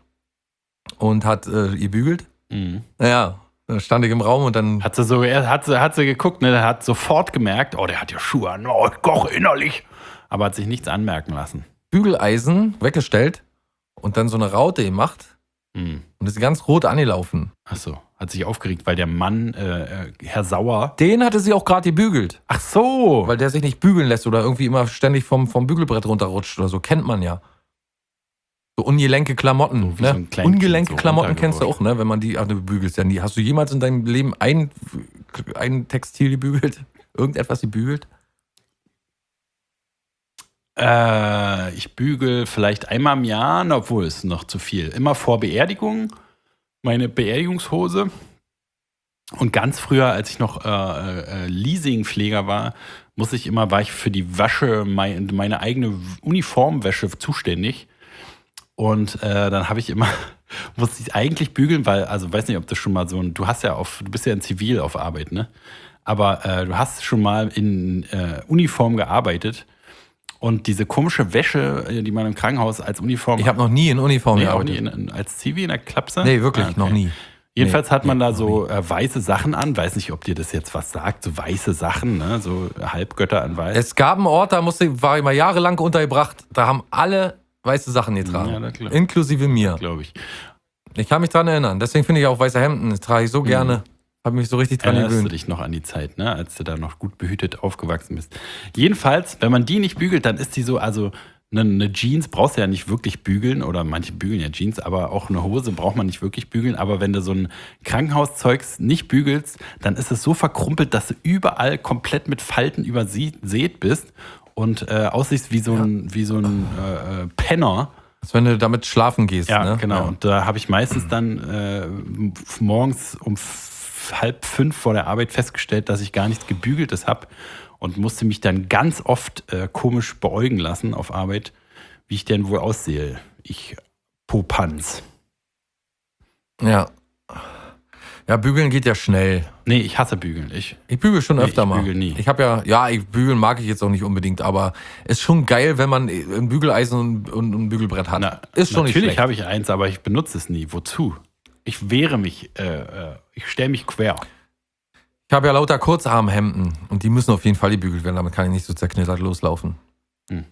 und hat äh, ihr bügelt. Mhm. Naja, dann stand ich im Raum und dann, Hat sie so, er- hat sie, hat sie geguckt, ne, hat sofort gemerkt, oh, der hat ja Schuhe an, oh, ich koche innerlich. Aber hat sich nichts anmerken lassen. Bügeleisen weggestellt und dann so eine Raute gemacht Mhm. und ist ganz rot angelaufen. Achso, hat sich aufgeregt, weil der Mann, äh, äh, Herr Sauer. Den hatte sie auch gerade gebügelt. Ach so. Weil der sich nicht bügeln lässt oder irgendwie immer ständig vom, vom Bügelbrett runterrutscht oder so. Kennt man ja. So ungelenke Klamotten. So wie ne? so ein Kleinkind Ungelenke so Klamotten kennst du auch, runtergerutscht. ne? Wenn man die, ach, du bügelst ja nie. Hast du jemals in deinem Leben ein, ein Textil gebügelt? Irgendetwas gebügelt? Äh, ich bügel vielleicht einmal im Jahr, na, obwohl es noch zu viel. Immer vor Beerdigung, meine Beerdigungshose. Und ganz früher, als ich noch äh, äh, Leasingpfleger war, muss ich immer, war ich für die Wäsche, mein, meine eigene Uniformwäsche zuständig. Und äh, dann habe ich immer, musste ich eigentlich bügeln, weil, also weiß nicht, ob das schon mal so ein, du hast ja auf, du bist ja in Zivil auf Arbeit, ne? Aber äh, du hast schon mal in äh, Uniform gearbeitet. Und diese komische Wäsche, die man im Krankenhaus als Uniform Ich habe noch nie in Uniform nee, auch nie gearbeitet. in, in, als Zivi in der Klapse? Nee, wirklich, Ah, okay. noch nie. Jedenfalls Nee, hat man nee, da noch so äh, weiße Sachen an. Weiß nicht, ob dir das jetzt was sagt. So weiße Sachen, ne? So Halbgötter an weiß. Es gab einen Ort, da musste, war ich mal jahrelang untergebracht, da haben alle weiße Sachen getragen. Ja, na klar. Inklusive mir. Glaube ich. Ich kann mich dran erinnern. Deswegen finde ich auch weiße Hemden. Das trage ich so gerne. Habe mich so richtig dran Erinnerst du gewöhnt. dich noch an die Zeit, ne? Als du da noch gut behütet aufgewachsen bist. Jedenfalls, wenn man die nicht bügelt, dann ist die so, also eine, eine Jeans brauchst du ja nicht wirklich bügeln oder manche bügeln ja Jeans, aber auch eine Hose braucht man nicht wirklich bügeln. Aber wenn du so ein Krankenhauszeugs nicht bügelst, dann ist es so verkrumpelt, dass du überall komplett mit Falten übersät bist und äh, aussiehst wie so ein, wie so ein äh, äh, Penner. Als wenn du damit schlafen gehst. Ja, ne? genau. Ja. Und da habe ich meistens dann äh, morgens um f- halb fünf vor der Arbeit festgestellt, dass ich gar nichts Gebügeltes habe und musste mich dann ganz oft äh, komisch beäugen lassen auf Arbeit, wie ich denn wohl aussehe. Ich Popanz. Ja. Ja, bügeln geht ja schnell. Nee, ich hasse Bügeln. Ich, Ich bügel schon Nee, öfter ich mal. bügel nie. Ich habe ja, ja, ich bügeln mag ich jetzt auch nicht unbedingt, aber ist schon geil, wenn man ein Bügeleisen und, und ein Bügelbrett hat. na, ist schon nicht natürlich schlecht. habe ich eins, aber ich benutze es nie. Wozu? Ich wehre mich. Äh, äh, ich stelle mich quer. Ich habe ja lauter Kurzarmhemden und die müssen auf jeden Fall gebügelt werden, damit kann ich nicht so zerknittert loslaufen. Hm.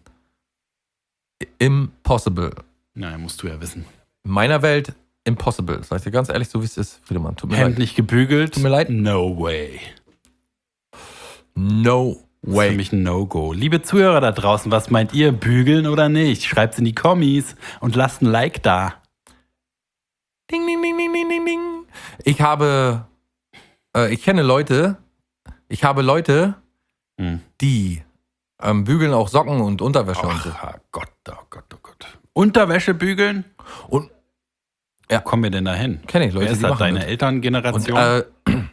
Impossible. Na, musst du ja wissen. In meiner Welt impossible. Sag ich dir ganz ehrlich, so wie es ist, Friedemann. Tut mir Hemd leid. nicht gebügelt. Tut mir leid. No way. No Das ist für mich ein No-Go. Liebe Zuhörer da draußen, was meint ihr? Bügeln oder nicht? Schreibt's in die Kommis und lasst ein Like da. Ding, ding, ding, ding, ding, ding, ding. Ich habe, äh, ich kenne Leute, ich habe Leute, Hm. die ähm, bügeln auch Socken und Unterwäsche und so. Ach Gott, oh Gott, oh Gott. Unterwäsche bügeln? Und Wo kommen wir denn da hin? kenne ich Leute, Wer ist die das, machen deine das. Und, Elterngeneration? äh,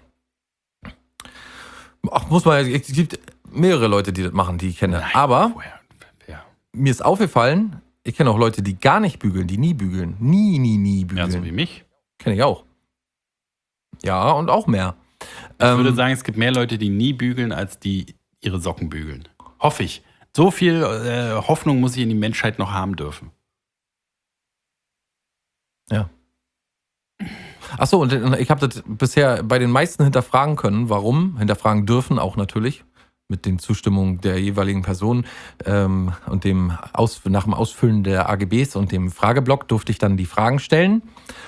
ach, muss man, es gibt mehrere Leute, die das machen, die ich kenne. Nein, Aber woher? Ja. mir ist aufgefallen, ich kenne auch Leute, die gar nicht bügeln, die nie bügeln. Nie, nie, nie bügeln. ja, so wie mich. Kenne ich auch. Ja, und auch mehr. Ich Ähm, würde sagen, es gibt mehr Leute, die nie bügeln, als die ihre Socken bügeln. Hoffe ich. So viel äh, Hoffnung muss ich in die Menschheit noch haben dürfen. Ja. Achso, und ich habe das bisher bei den meisten hinterfragen können. Warum? Hinterfragen dürfen auch natürlich. Mit den Zustimmungen der jeweiligen Person ähm, und dem Aus, nach dem Ausfüllen der A G Bs und dem Frageblock durfte ich dann die Fragen stellen.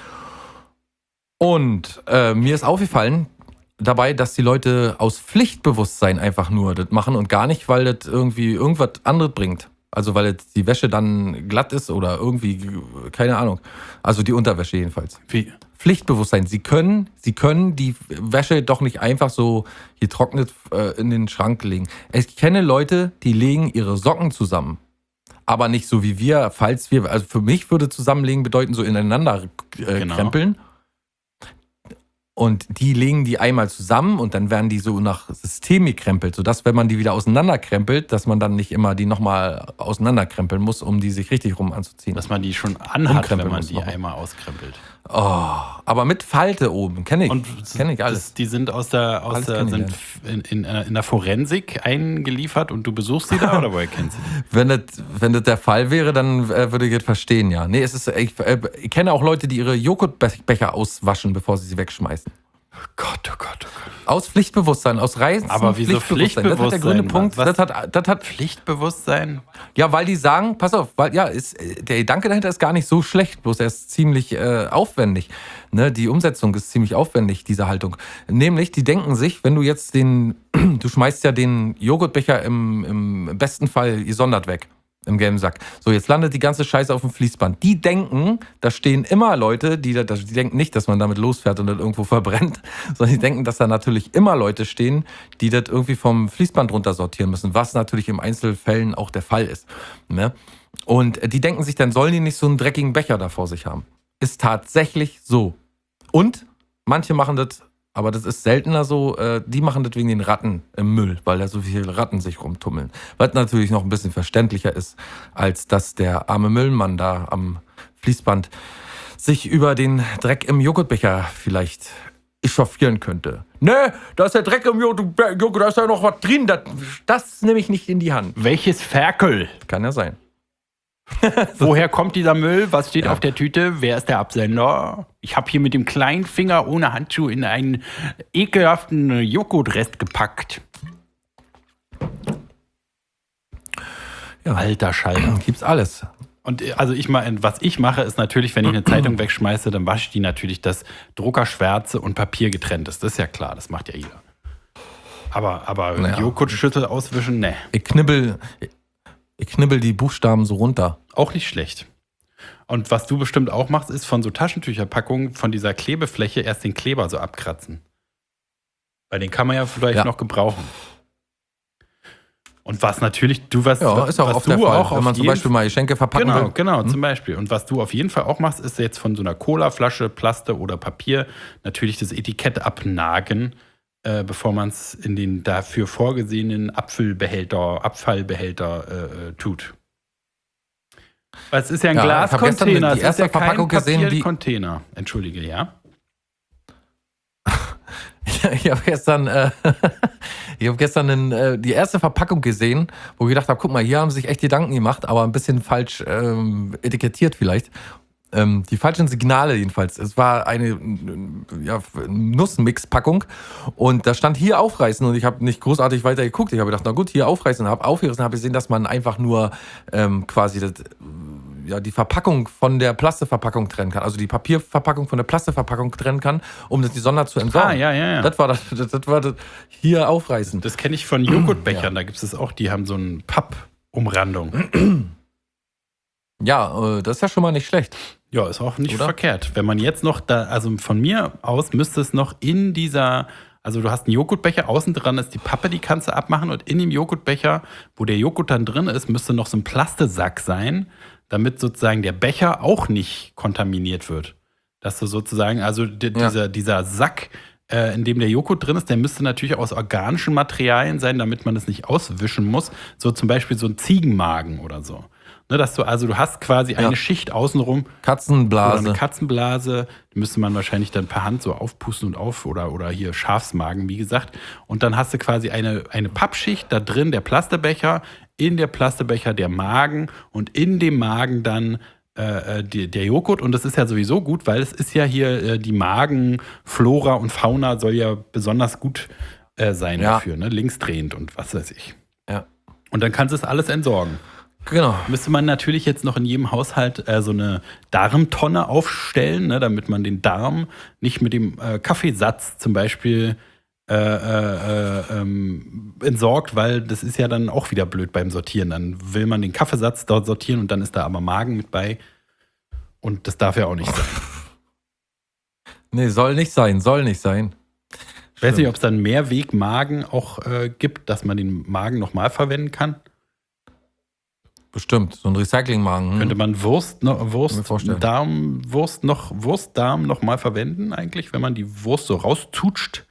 Und äh, mir ist aufgefallen dabei, dass die Leute aus Pflichtbewusstsein einfach nur das machen und gar nicht, weil das irgendwie irgendwas anderes bringt. Also weil jetzt die Wäsche dann glatt ist oder irgendwie, keine Ahnung. Also die Unterwäsche jedenfalls. Wie? Pflichtbewusstsein. Sie können, sie können die Wäsche doch nicht einfach so getrocknet äh, in den Schrank legen. Ich kenne Leute, die legen ihre Socken zusammen. Aber nicht so wie wir, falls wir, also für mich würde zusammenlegen bedeuten, so ineinander äh, Genau. krempeln. Und die legen die einmal zusammen und dann werden die so nach System gekrempelt, sodass, wenn man die wieder auseinanderkrempelt, dass man dann nicht immer die nochmal auseinanderkrempeln muss, um die sich richtig rum anzuziehen. Dass man die schon anhat, Umkrempeln wenn man muss die noch. einmal auskrempelt. Oh, aber mit Falte oben, kenne ich. Und Kenne ich alles. Das, die sind aus der, aus Alles der sind kennengelernt. in, in, äh, in der Forensik eingeliefert und du besuchst sie da oder woher kennst du die? Wenn das, wenn das der Fall wäre, dann äh, würde ich das verstehen, ja. Nee, es ist, ich, äh, ich kenne auch Leute, die ihre Joghurtbecher auswaschen, bevor sie sie wegschmeißen. Gott, oh Gott, oh Gott. Aus Pflichtbewusstsein, aus reinstem Aber wieso Pflichtbewusstsein. Das hat der grüne Pflichtbewusstsein? Punkt. Was- Das hat, das hat, Pflichtbewusstsein? ja, weil die sagen, pass auf, weil, ja, ist, äh, der Gedanke dahinter ist gar nicht so schlecht, bloß er ist ziemlich äh, aufwendig. Ne? Die Umsetzung ist ziemlich aufwendig, diese Haltung. Nämlich, die denken sich, wenn du jetzt den, du schmeißt ja den Joghurtbecher im, im besten Fall gesondert weg. Im gelben Sack. So, jetzt landet die ganze Scheiße auf dem Fließband. Die denken, da stehen immer Leute, die, da, die denken nicht, dass man damit losfährt und das irgendwo verbrennt, sondern die denken, dass da natürlich immer Leute stehen, die das irgendwie vom Fließband runter sortieren müssen, was natürlich im Einzelfällen auch der Fall ist. Ne? Und die denken sich, dann sollen die nicht so einen dreckigen Becher da vor sich haben. Ist tatsächlich so. Und manche machen das, aber das ist seltener so, äh, die machen das wegen den Ratten im Müll, weil da so viele Ratten sich rumtummeln. Was natürlich noch ein bisschen verständlicher ist, als dass der arme Müllmann da am Fließband sich über den Dreck im Joghurtbecher vielleicht echauffieren könnte. Ne, da ist der Dreck im Joghurt, da ist ja noch was drin, das, das nehme ich nicht in die Hand. Welches Ferkel? Kann ja sein. Woher kommt dieser Müll? Was steht Ja. auf der Tüte? Wer ist der Absender? Ich habe hier mit dem kleinen Finger ohne Handschuh in einen ekelhaften Joghurtrest gepackt. Ja. Alter Schalter. Gibt's alles. Und äh, also ich mal, was ich mache, ist natürlich, wenn ich eine Zeitung wegschmeiße, dann wasche ich die natürlich, dass Druckerschwärze und Papier getrennt ist. Das ist ja klar, das macht ja jeder. Aber, aber Naja. Joghurtschüssel auswischen, ne. Ich knibbel, ich knibbel die Buchstaben so runter. Auch nicht schlecht. Und was du bestimmt auch machst, ist von so Taschentücherpackungen, von dieser Klebefläche erst den Kleber so abkratzen. Weil den kann man ja vielleicht Ja. noch gebrauchen. Und was natürlich, du was, Ja, was, ist auch was oft du der Fall, auch wenn auf man zum jeden Beispiel mal Geschenke verpacken Genau, will. genau, zum Beispiel. Und was du auf jeden Fall auch machst, ist jetzt von so einer Colaflasche, Plaste oder Papier natürlich das Etikett abnagen, äh, bevor man es in den dafür vorgesehenen Abfüllbehälter, Abfallbehälter äh, äh, tut. Weil es ist ja ein Ja, ich hab gestern Glascontainer, die es ist erste ja kein Verpackung gesehen, die- Papiercontainer. Entschuldige, ja? Ich habe gestern, äh, ich hab gestern einen, äh, die erste Verpackung gesehen, wo ich gedacht habe, guck mal, hier haben sie sich echt Gedanken gemacht, aber ein bisschen falsch ähm, etikettiert vielleicht. Ähm, die falschen Signale jedenfalls. Es war eine äh, ja, Nussmix-Packung und da stand hier aufreißen und ich habe nicht großartig weiter geguckt. Ich habe gedacht, na gut, hier aufreißen, habe aufgerissen, habe gesehen, dass man einfach nur ähm, quasi das ja, die Verpackung von der Plastikverpackung trennen kann. Also die Papierverpackung von der Plastikverpackung trennen kann, um das die Sonder zu entsorgen. Ah, ja, ja, ja. Das war das, das, das, war das hier aufreißen. Das kenne ich von Joghurtbechern, ja. Da gibt es das auch, die haben so eine Pappumrandung. Ja, äh, das ist ja schon mal nicht schlecht. Ja, ist auch nicht Oder? verkehrt. Wenn man jetzt noch da, also von mir aus müsste es noch in dieser, also du hast einen Joghurtbecher, außen dran ist die Pappe, die kannst du abmachen und in dem Joghurtbecher, wo der Joghurt dann drin ist, müsste noch so ein Plastesack sein, damit sozusagen der Becher auch nicht kontaminiert wird. Dass du sozusagen, also di- Ja. dieser, dieser Sack, äh, in dem der Joghurt drin ist, der müsste natürlich aus organischen Materialien sein, damit man es nicht auswischen muss. So zum Beispiel so ein Ziegenmagen oder so. Ne, dass du, also du hast quasi eine Ja. Schicht außenrum oder Katzenblase. eine Katzenblase, die müsste man wahrscheinlich dann per Hand so aufpusten und auf oder, oder hier Schafsmagen, wie gesagt. Und dann hast du quasi eine, eine Pappschicht, da drin der Plastebecher, in der Plastebecher der Magen und in dem Magen dann äh, die, der Joghurt. Und das ist ja sowieso gut, weil es ist ja hier äh, die Magenflora und Fauna soll ja besonders gut äh, sein Ja. dafür, ne? Linksdrehend und was weiß ich. Ja. Und dann kannst du es alles entsorgen. Genau. Müsste man natürlich jetzt noch in jedem Haushalt äh, so eine Darmtonne aufstellen, ne, damit man den Darm nicht mit dem äh, Kaffeesatz zum Beispiel äh, äh, äh, ähm, entsorgt, weil das ist ja dann auch wieder blöd beim Sortieren. Dann will man den Kaffeesatz dort sortieren und dann ist da aber Magen mit bei. Und das darf ja auch nicht sein. Nee, soll nicht sein, soll nicht sein. Ich weiß nicht, ob es dann Mehrwegmagen auch äh, gibt, dass man den Magen nochmal verwenden kann. Bestimmt, so ein Recyclingmagen. Hm. Könnte man Wurst, noch, Kann mir Wurst, vorstellen. Darm, Wurst noch, Wurstdarm noch mal verwenden eigentlich, wenn man die Wurst so rauszutscht?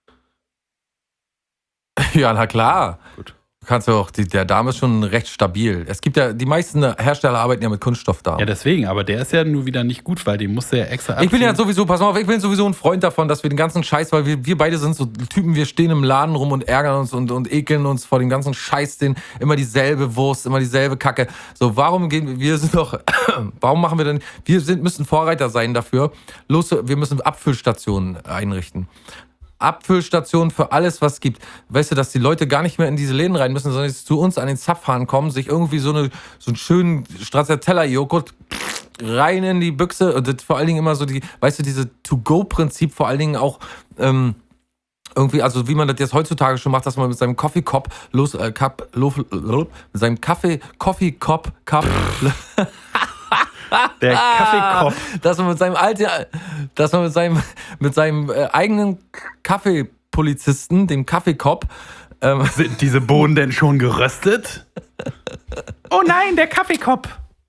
Ja, na klar. Gut. Du kannst ja auch, die, der Darm ist schon recht stabil. Es gibt ja, die meisten Hersteller arbeiten ja mit Kunststoffdarm. Ja, deswegen, aber der ist ja nur wieder nicht gut, weil den musst du ja extra Ich bin ja abziehen. sowieso, pass mal auf, ich bin sowieso ein Freund davon, dass wir den ganzen Scheiß, weil wir, wir beide sind so Typen, wir stehen im Laden rum und ärgern uns und, und ekeln uns vor dem ganzen Scheiß, den immer dieselbe Wurst, immer dieselbe Kacke. So, warum gehen wir, wir sind doch, warum machen wir denn, wir sind, müssen Vorreiter sein dafür. Los, wir müssen Abfüllstationen einrichten. Abfüllstationen für alles, was es gibt. Weißt du, dass die Leute gar nicht mehr in diese Läden rein müssen, sondern jetzt zu uns an den Zapfhahn kommen, sich irgendwie so, eine, so einen schönen Stracciatella-Joghurt rein in die Büchse und das vor allen Dingen immer so die, weißt du, diese To-Go-Prinzip vor allen Dingen auch ähm, irgendwie, also wie man das jetzt heutzutage schon macht, dass man mit seinem Coffee-Cup los, äh, Cup, lo, lo, mit seinem Kaffee, Coffee-Cup, Cup, Der Kaffeekopf. dass man mit seinem alten, dass man mit seinem, mit seinem äh, eigenen Kaffeepolizisten, dem Kaffeekopf, ähm, Sind diese Bohnen denn schon geröstet? Oh nein, der Kaffeekopf.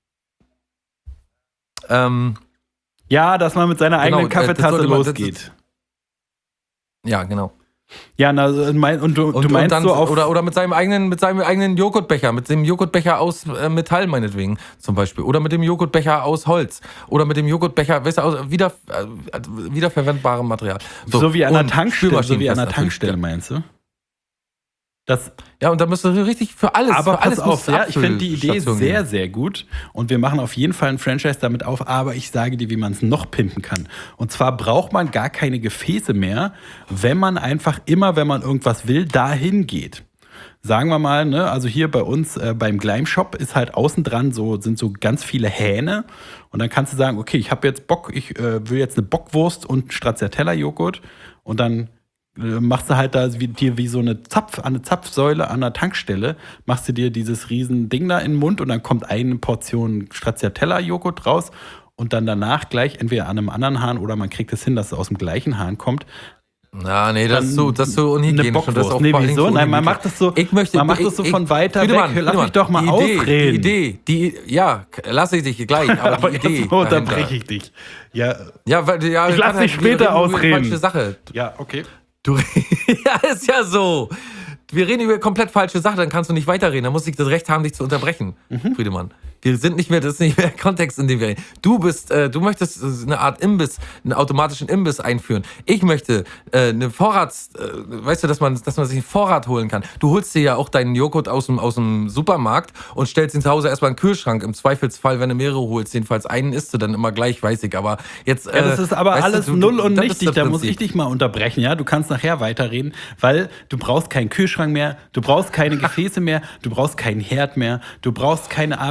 ähm, Ja, dass man mit seiner eigenen Genau, äh, das Kaffeetasse sollte man- das losgeht. ja, genau. Ja, na, mein, und du, Und, du meinst und dann, so auf... oder, oder mit seinem eigenen, mit seinem eigenen Joghurtbecher, mit dem Joghurtbecher aus äh, Metall meinetwegen zum Beispiel. Oder mit dem Joghurtbecher aus Holz. Oder mit dem Joghurtbecher, weißt du, aus wieder, äh, wiederverwendbarem Material. so, wie an der und Tankstelle, so Spülmaschinen wie an der natürlich. Tankstelle, meinst du? Das, Ja, und da müsst ihr richtig für alles, aber für alles pass auf, muss ja, ich finde die Idee Abfüllstation sehr, geben. sehr gut. Und wir machen auf jeden Fall ein Franchise damit auf, aber ich sage dir, wie man es noch pimpen kann. Und zwar braucht man gar keine Gefäße mehr, wenn man einfach immer, wenn man irgendwas will, dahin geht. Sagen wir mal, ne, also hier bei uns äh, beim Gleim-Shop ist halt außen dran so, sind so ganz viele Hähne. Und dann kannst du sagen, okay, ich habe jetzt Bock, ich äh, will jetzt eine Bockwurst und Stracciatella-Joghurt. Und dann äh, machst du halt da wie, dir wie so eine Zapf, eine Zapfsäule an der Tankstelle, machst du dir dieses riesen Ding da in den Mund und dann kommt eine Portion Stracciatella-Joghurt raus und dann danach gleich entweder an einem anderen Hahn oder man kriegt es hin, dass es aus dem gleichen Hahn kommt. Na, nee, das ist so, das ist so Eine unhygienisch. Und das ist Bockwurst. auch Nee, vor allen Dingen wieso? so Nein, man unhygienisch. macht das so, Ich möchte, man macht ich, das so ich, von weiter Friedemann, weg. Lass mich Friedemann, doch mal die Idee, ausreden. Die Idee, die, ja, lass ich dich gleich, aber, Aber die Idee jetzt unterbreche dahinter. ich dich. Ja, Ja, weil, ja, Ich lass kann dich halt- wir später reden über die ausreden. Falsche Sache. ja, okay. Du, ja, ist ja so. Wir reden über komplett falsche Sache, dann kannst du nicht weiterreden. Dann muss ich das Recht haben, dich zu unterbrechen, Mhm. Friedemann. Wir sind nicht mehr, das ist nicht mehr der Kontext, in dem wir reden. Du bist, äh, du möchtest äh, eine Art Imbiss, einen automatischen Imbiss einführen. Ich möchte äh, eine Vorrats, äh, weißt du, dass man, dass man sich einen Vorrat holen kann. Du holst dir ja auch deinen Joghurt aus dem, aus dem Supermarkt und stellst ihn zu Hause erstmal in den Kühlschrank. Im Zweifelsfall, wenn du mehrere holst, jedenfalls einen isst du dann immer gleich, weiß ich. Aber jetzt, Ja, das äh, ist aber weißt du, alles du- null und das ist nichtig. das Da muss Prinzip. ich dich mal unterbrechen, ja? Du kannst nachher weiterreden, weil du brauchst keinen Kühlschrank mehr, du brauchst keine Gefäße mehr, du brauchst keinen Herd mehr, du brauchst keine Arbeitsplatte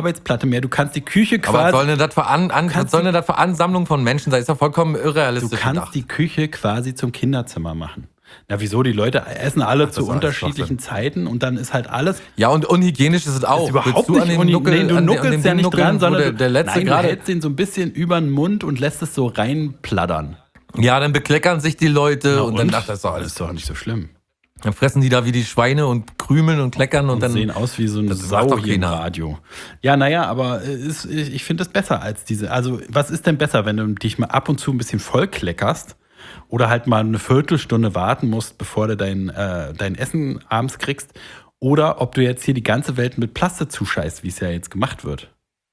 Leute mehr. Du kannst die Küche Aber was quasi... soll denn das für, an, an, was soll denn das für Ansammlung von Menschen sein? Ist doch vollkommen Du irrealistisch kannst gedacht. die Küche quasi zum Kinderzimmer machen. Na wieso? Die Leute essen alle das zu ist alles unterschiedlichen Zeiten und dann ist halt alles... Ja, und unhygienisch ist es auch. Ist überhaupt Willst du an nicht den uni- Nuckel, nee, du an den- an nuckelst dem ja Ding nicht nuckeln, dran, wo sondern der, du, der letzte nein, du gerade. hältst den so ein bisschen über den Mund und lässt es so reinplattern. Ja, dann bekleckern sich die Leute Na und, dann ach, das ist doch das alles. ist doch nicht so schlimm. Dann fressen die da wie die Schweine und krümeln und kleckern und, Und dann sehen aus wie so eine das macht Sau doch hier im keiner. Radio. Ja, naja, aber äh, ist, ich ich finde es besser als diese. Also, was ist denn besser, wenn du dich mal ab und zu ein bisschen voll kleckerst oder halt mal eine Viertelstunde warten musst, bevor du dein, äh, dein Essen abends kriegst? Oder ob du jetzt hier die ganze Welt mit Plaste zuscheißt, wie es ja jetzt gemacht wird.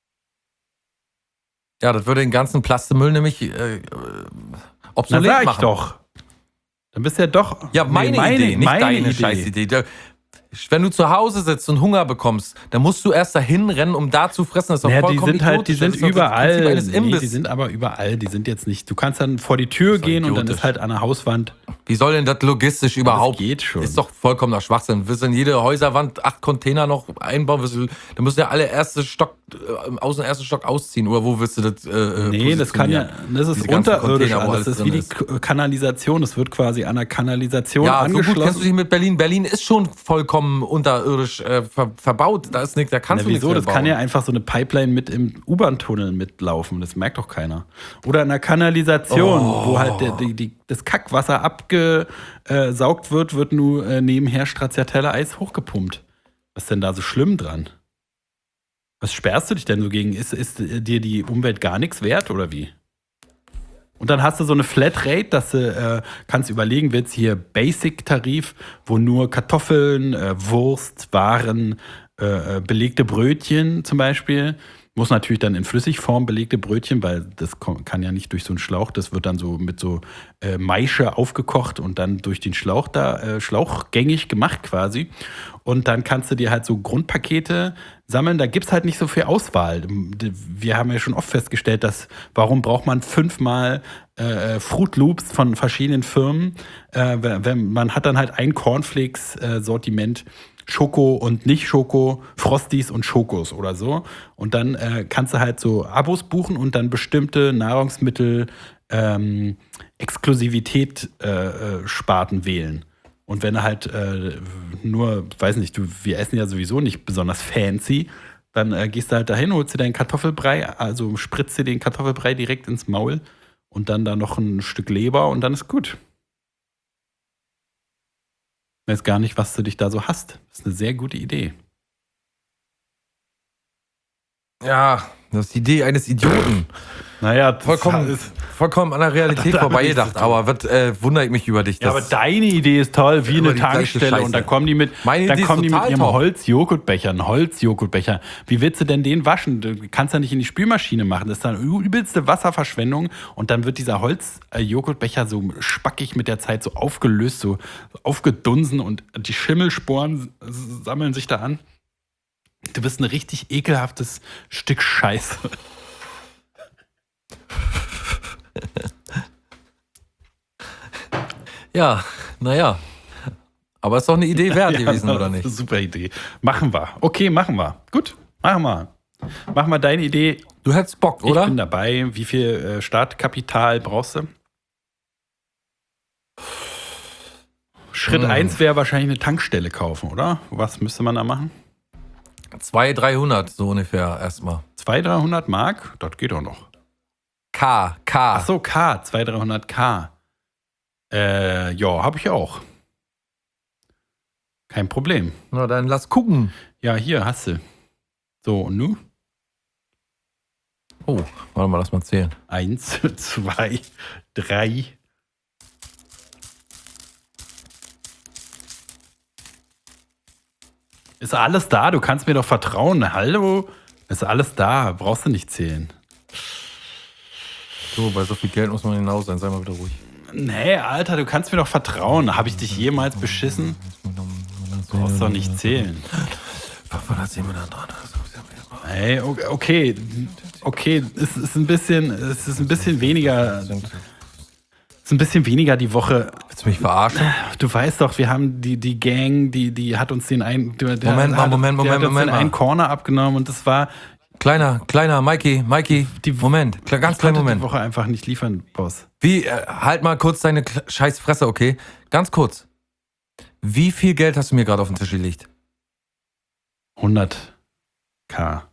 Ja, das würde den ganzen Plastemüll nämlich äh, äh, Na, obsolet sag ich machen. doch. Dann bist du ja doch. Ja, meine, Nee, Idee, nicht meine deine Idee. Scheißidee. Der- Wenn du zu Hause sitzt und Hunger bekommst, dann musst du erst dahin rennen, um da zu fressen. Das ist doch Naja, die vollkommen sind halt, die idiotisch. sind Das ist doch das Prinzip überall. eines Nee, Imbiss. die sind aber überall. Die sind jetzt nicht. Du kannst dann vor die Tür doch gehen und dann idiotisch. ist halt an der Hauswand. Wie soll denn das logistisch überhaupt? geht schon. Ist doch vollkommener Schwachsinn. Willst du in jede Häuserwand acht Container noch einbauen? Willst du, dann müssen ja alle erste Stock, äh, aus dem ersten Stock ausziehen. Oder wo willst du das äh, Nee, das kann ja, positionieren? das ist Diese ganzen unterirdisch Container, wo alles. Das ist alles wie die drin K- Kanalisation. Das wird quasi an der Kanalisation Ja, so gut angeschlossen. kennst du dich mit Berlin. Berlin ist schon vollkommen unterirdisch äh, ver verbaut. Da ist nichts, da kannst Na, du nichts wieso? mehr Das bauen. kann ja einfach so eine Pipeline mit im U-Bahn-Tunnel mitlaufen. Das merkt doch keiner. Oder in der Kanalisation, Oh. wo halt der, die, die, das Kackwasser abgesaugt wird, wird nur äh, nebenher Stracciatella-Eis hochgepumpt. Was ist denn da so schlimm dran? Was sperrst du dich denn so gegen? Ist, ist dir die Umwelt gar nichts wert oder wie? Und dann hast du so eine Flatrate, dass du äh, kannst überlegen, willst du hier Basic-Tarif, wo nur Kartoffeln, äh, Wurst, Waren, äh, äh, belegte Brötchen zum Beispiel. Muss natürlich dann in Flüssigform belegte Brötchen, weil das ko- kann ja nicht durch so einen Schlauch. Das wird dann so mit so äh, Maische aufgekocht und dann durch den Schlauch da, äh, schlauchgängig gemacht quasi. Und dann kannst du dir halt so Grundpakete sammeln. Da gibt es halt nicht so viel Auswahl. Wir haben ja schon oft festgestellt, dass warum braucht man fünfmal äh, Fruit Loops von verschiedenen Firmen? Äh, wenn, man hat dann halt ein Cornflakes-Sortiment. Schoko und nicht Schoko, Frosties und Schokos oder so. Und dann äh, kannst du halt so Abos buchen und dann bestimmte Nahrungsmittel ähm, Exklusivität äh, äh, Sparten wählen. Und wenn du halt äh, nur, weiß nicht, du, wir essen ja sowieso nicht besonders fancy, dann äh, gehst du halt dahin, holst dir deinen Kartoffelbrei, also spritzt dir den Kartoffelbrei direkt ins Maul und dann da noch ein Stück Leber und dann ist gut. Ich weiß gar nicht, was du dich da so hast. Das ist eine sehr gute Idee. Ja, das ist die Idee eines Idioten. Naja, das Vollkommen, ist- vollkommen an der Realität Das hat damit vorbeigedacht. nichts zu tun. Aber was äh, wundere ich mich über dich? Ja, aber dass- deine Idee ist toll, wie Immer eine die gleiche Tankstelle. Scheiße. Und dann kommen die mit, Meine dann Idee ist kommen die mit total ihrem top. Holzjoghurtbecher, einen Holzjoghurtbecher. Wie willst du denn den waschen? Du kannst ja nicht in die Spülmaschine machen. Das ist dann übelste Wasserverschwendung. Und dann wird dieser Holzjoghurtbecher so spackig mit der Zeit so aufgelöst, so aufgedunsen und die Schimmelsporen sammeln sich da an. Du bist ein richtig ekelhaftes Stück Scheiße. Ja, naja. Aber ist doch eine Idee wert Ja, gewesen, das oder ist nicht? eine super Idee. Machen wir. Okay, machen wir. Gut, machen wir. Mach mal deine Idee. Du hättest Bock, Ich oder? bin dabei. Wie viel äh, Startkapital brauchst du? Schritt Hm. eins wäre wahrscheinlich eine Tankstelle kaufen, oder? Was müsste man da machen? zweihundert, dreihundert so ungefähr erstmal. zweihundert, dreihundert Mark? Das geht doch noch. K, K. Ach so, K, zweihundert, dreihundert K. Äh, ja, habe ich auch. Kein Problem. Na, dann lass gucken. Ja, hier hast du. So, und nu? Oh, warte mal, lass mal zählen. Eins, zwei, drei. Ist alles da? Du kannst mir doch vertrauen. Hallo? Ist alles da. Brauchst du nicht zählen. So, bei so viel Geld muss man hinaus sein. Sei mal wieder ruhig. Nee, Alter, du kannst mir doch vertrauen. Habe ich dich jemals beschissen? Brauchst doch nicht zählen. Hey, okay. Okay, es ist ein bisschen, es ist ein bisschen weniger. Es ist ein bisschen weniger die Woche. Willst du mich verarschen? Du weißt doch, wir haben die, die Gang, die, die hat uns den einen. Der, Moment mal, hat, Moment, der Moment, hat uns Moment den mal. einen Corner abgenommen und das war. kleiner, kleiner, Mikey, Mikey, Die- Moment, kle- ganz Ich kleinen konnte Moment. die Woche einfach nicht liefern, Boss. Wie, äh, halt mal kurz deine Kle- scheiß Fresse, okay? Ganz kurz. Wie viel Geld hast du mir gerade auf den Tisch gelegt? hundert K.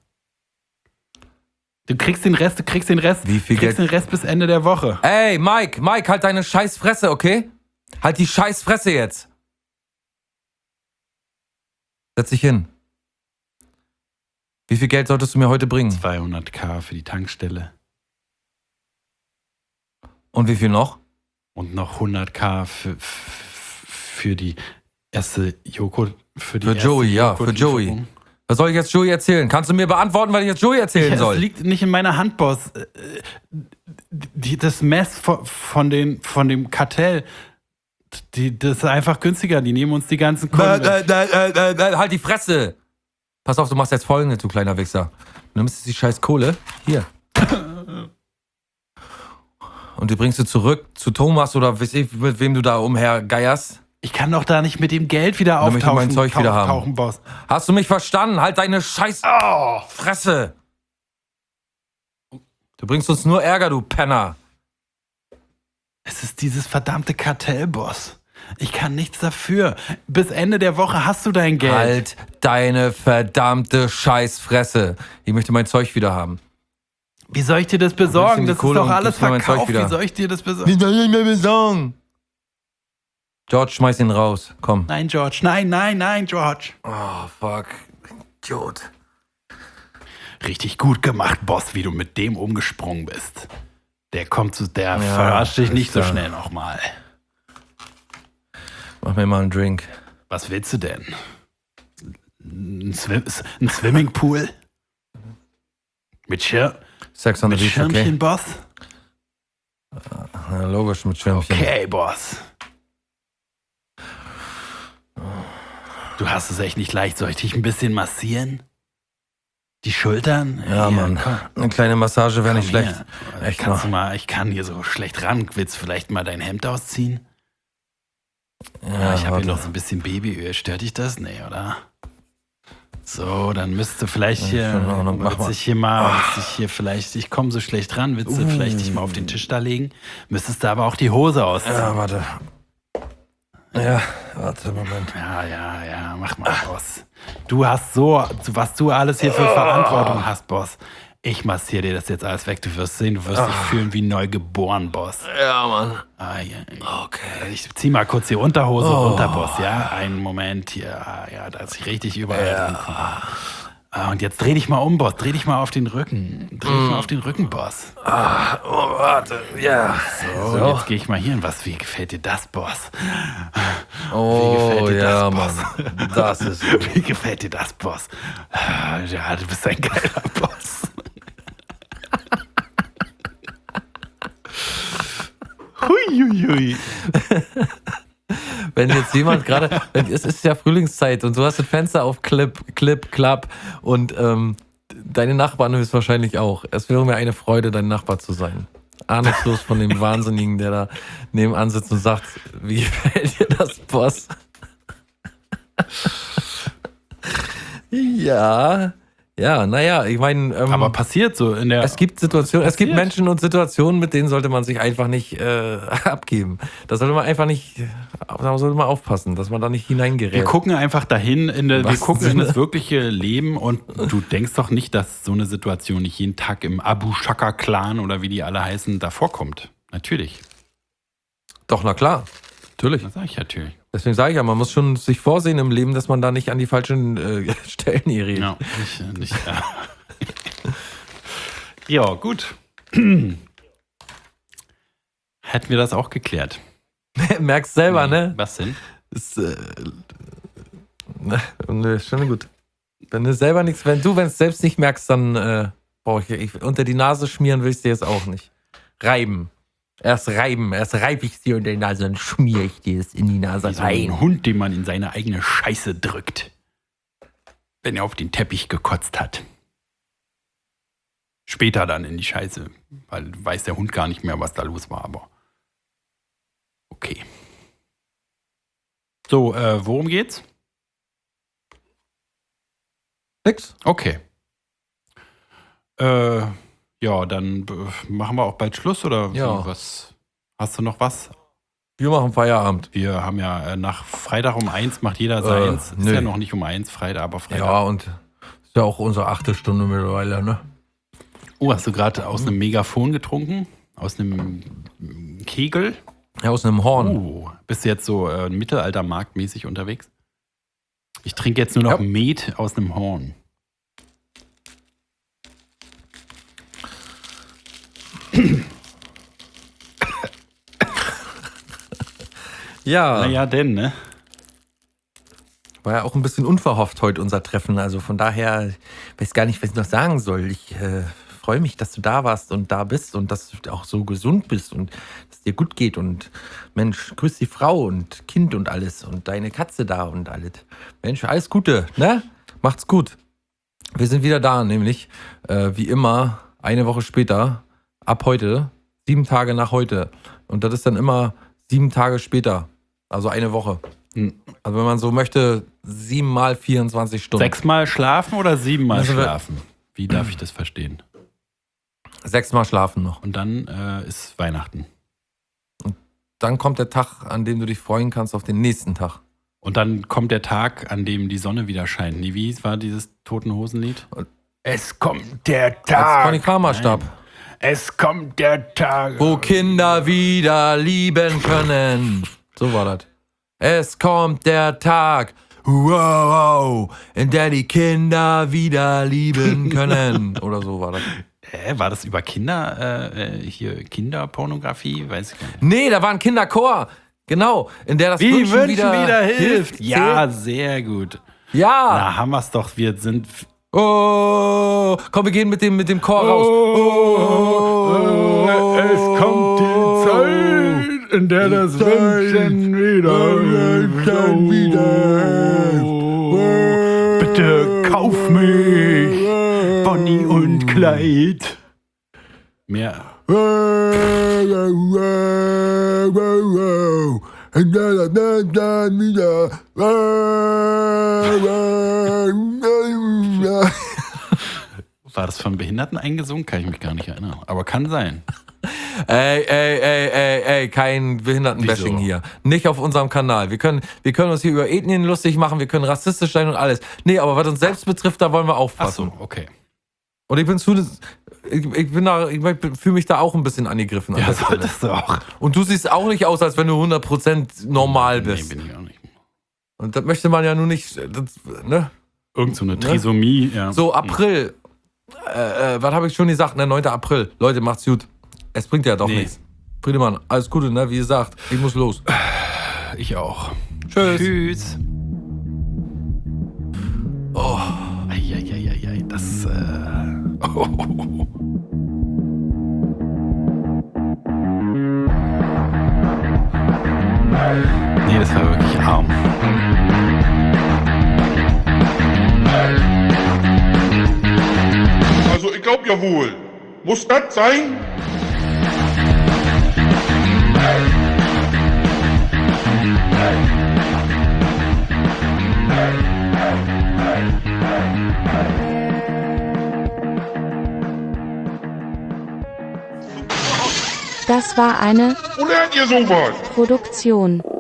Du kriegst den Rest, du kriegst den Rest. Wie viel du kriegst Geld? den Rest bis Ende der Woche. Ey, Mike, Mike, halt deine scheiß Fresse, okay? Halt die scheiß Fresse jetzt. Setz dich hin. Wie viel Geld solltest du mir heute bringen? zweihundert K für die Tankstelle. Und wie viel noch? Und noch hundert K für, für die erste Joko. Für, die Für erste Joey, ja, für Joey. Joghurtlieferung. Was soll ich jetzt Joey erzählen? Kannst du mir beantworten, was ich jetzt Joey erzählen Ja, es soll? liegt nicht in meiner Hand, Boss. Äh, Die, das Mess von, von, den, von dem Kartell, die, das ist einfach günstiger. Die nehmen uns die ganzen Kunden. Äh, weg. äh, äh, äh, äh, halt die Fresse! Pass auf, du machst jetzt Folgendes, du kleiner Wichser. Du nimmst jetzt die scheiß Kohle. Hier. Und die bringst du zurück zu Thomas oder weiß ich, mit wem du da umhergeierst. Ich kann doch da nicht mit dem Geld wieder Dann möchte ich auftauchen, mein Zeug wieder haben. tauchen, Boss. Hast du mich verstanden? Halt deine scheiß Oh. Fresse! Du bringst uns nur Ärger, du Penner. Es ist dieses verdammte Kartell, Boss. Ich kann nichts dafür. Bis Ende der Woche hast du dein Geld. Halt deine verdammte Scheißfresse. Ich möchte mein Zeug wieder haben. Wie soll ich dir das besorgen? die Das ist Kohle doch und alles gibst mir mein Zeug verkauft. wieder. Wie soll ich dir das besorgen? Wie soll ich mir besorgen? George, schmeiß ihn raus. Komm. Nein, George. Nein, nein, nein, George. Oh, fuck. Idiot. Richtig gut gemacht, Boss, wie du mit dem umgesprungen bist. Der kommt zu, der Ja, verarscht dich nicht so ist klar. schnell nochmal. Mach mir mal einen Drink. Was willst du denn? Ein, Swim ein Swimmingpool? Mit, Schir Sex on the mit Beach, Schirmchen, okay? Boss? Ja, logisch, mit Schirmchen. Okay, Boss. Du hast es echt nicht leicht. Soll ich dich ein bisschen massieren? Die Schultern? Ja, Hier, Mann. komm. Eine kleine Massage wäre nicht Komm schlecht. her. Echt Kannst mal. du mal, ich kann hier so schlecht ran. Willst du vielleicht mal dein Hemd ausziehen? Ja, ich habe warte. hier noch so ein bisschen Babyöl. Stört dich das? Nee, oder? So, dann müsste vielleicht hier, schon in Ordnung. Mach willst mal. dich hier mal, willst dich hier vielleicht, ich komme so schlecht ran, willst du vielleicht dich mal auf den Tisch da legen? Müsstest du aber auch die Hose ausziehen. Ja, warte. Ja, warte, Moment. Ja, ja, ja, mach mal, Boss. Du hast so, was du alles hier für Verantwortung hast, Boss. Ich massiere dir das jetzt alles weg. Du wirst sehen, du wirst dich fühlen wie neu geboren, Boss. Ja, Mann. Ah, ja, ja. Okay. Ich zieh mal kurz die Unterhose runter, Boss, ja? Einen Moment hier. Ah, ja, da ist richtig überall dran. Ah, und jetzt dreh dich mal um, Boss. Dreh dich mal auf den Rücken. Dreh dich mal auf den Rücken, Boss. Oh, warte. Ja. So, und jetzt gehe ich mal hier hin. Was, wie gefällt dir das, Boss? Oh, gefällt dir ja, das, Mann. Das ist gut. Wie gefällt dir das, Boss? Ah, ja, du bist ein geiler Boss. Huiuiui. Wenn jetzt jemand gerade, wenn- es ist ja Frühlingszeit und du hast das Fenster auf Clip, Clip, Klapp und ähm, deine Nachbarn höchstwahrscheinlich auch. Es wäre mir eine Freude, dein Nachbar zu sein. Ahnungslos von dem Wahnsinnigen, der da nebenan sitzt und sagt, wie gefällt dir das, Boss? Ja, ja, naja, ich meine, ähm, Aber passiert so in der. es gibt Situationen, es gibt passiert. Menschen und Situationen, mit denen sollte man sich einfach nicht äh, abgeben. Da sollte man einfach nicht, da sollte man aufpassen, dass man da nicht hineingerät. Wir gucken einfach dahin, in der, wir Was gucken in Sinne? das wirkliche Leben und du denkst doch nicht, dass so eine Situation nicht jeden Tag im Abu Shaka Clan oder wie die alle heißen, da vorkommt. Natürlich. Doch, na klar, natürlich. Das sage ich natürlich. Deswegen sage ich ja, man muss schon sich vorsehen im Leben, dass man da nicht an die falschen äh, Stellen irriert. Ja, nicht, nicht, ja. Ja, gut. Hätten wir das auch geklärt. Merkst selber, ne? Was denn? Ist, äh, ne, ne, schon gut. Wenn du selber nichts, wenn du, wenn es selbst nicht merkst, dann äh, brauche ich, ich unter die Nase schmieren will ich dir jetzt auch nicht. Reiben. Erst reiben, erst reibe ich dir unter die Nase, dann schmiere ich dir es in die Nase Wie so rein. ein Hund, den man in seine eigene Scheiße drückt. Wenn er auf den Teppich gekotzt hat. Später dann in die Scheiße. Weil weiß der Hund gar nicht mehr, was da los war, aber. Okay. So, äh, worum geht's? Nix. Okay. Äh, ja, dann äh, machen wir auch bald Schluss oder Ja. wie, was? Hast du noch was? Wir machen Feierabend. Wir haben ja äh, nach Freitag um eins macht jeder Äh, seins. Ist nö. ja noch nicht um eins, Freitag, aber Freitag. Ja, und ist ja auch unsere achte Stunde mittlerweile, ne? Oh, hast du gerade aus einem Megafon getrunken? Aus einem Kegel? Ja, aus einem Horn. Oh, bist du jetzt so äh, mittelaltermarktmäßig unterwegs? Ich trinke jetzt nur noch Ja. Met aus einem Horn. Ja, Naja, denn, ne? war ja auch ein bisschen unverhofft heute unser Treffen. Also von daher weiß gar nicht, was ich noch sagen soll. Ich äh, freue mich, dass du da warst und da bist und dass du auch so gesund bist und dass es dir gut geht. Und Mensch, grüß die Frau und Kind und alles und deine Katze da und alles. Mensch, alles Gute, ne? Macht's gut. Wir sind wieder da, nämlich äh, wie immer eine Woche später, ab heute, sieben Tage nach heute. Und das ist dann immer sieben Tage später, also eine Woche. Hm. Also wenn man so möchte, sieben mal vierundzwanzig Stunden. Sechsmal schlafen oder siebenmal Also wir- schlafen? Wie darf ich das verstehen? Sechsmal schlafen noch. Und dann äh, ist Weihnachten. Dann kommt der Tag, an dem du dich freuen kannst auf den nächsten Tag. Und dann kommt der Tag, an dem die Sonne wieder scheint. Nee, wie war dieses Toten Hosenlied? Es kommt der Als Conny Kramer starb. Es kommt der Tag. Wo Kinder wieder lieben können. So war das. Es kommt der Tag, wow, in der die Kinder wieder lieben können. Oder so war das. Hä, war das über Kinder, äh, hier Kinderpornografie? Weiß ich gar nicht. Nee, da war ein Kinderchor. Genau, in der das Wünschen, wieder, hilft. Ja, sehr gut. Ja. Na, haben wir's doch. Wir sind. Oh, komm, wir gehen mit dem, mit dem Chor raus. Oh, es kommt die Zeit, in der das Wünschen wieder. Bitte kauf mich, Bonnie und Clyde. Mehr. War das von Behinderten eingesungen? Kann ich mich gar nicht erinnern. Aber kann sein. Ey, ey, ey, ey, ey, kein Behindertenbashing Wieso? hier. Nicht auf unserem Kanal. Wir können, wir können uns hier über Ethnien lustig machen, wir können rassistisch sein und alles. Nee, aber was uns selbst betrifft, da wollen wir Ach aufpassen. so, okay. Und ich bin zu, ich, ich bin da, ich fühle mich da auch ein bisschen angegriffen. An Ja, der Stelle. solltest du auch. Und du siehst auch nicht aus, als wenn du hundert Prozent normal Nee, bist. bin ich auch nicht. Und das möchte man ja nur nicht, das, ne? Irgend so eine Trisomie, ja. So, April. Äh, äh, was habe ich schon gesagt? Ne, neunter April. Leute, macht's gut. Es bringt ja doch Nee. nichts. Friedemann, alles Gute, ne? Wie gesagt, ich muss los. Ich auch. Tschüss. Tschüss. Oh. Eieieiei, das, äh. Oh. Nee, das war wirklich arm. Also ich glaub ja wohl. Muss das sein? Das war eine Wo lernt ihr sowas? Produktion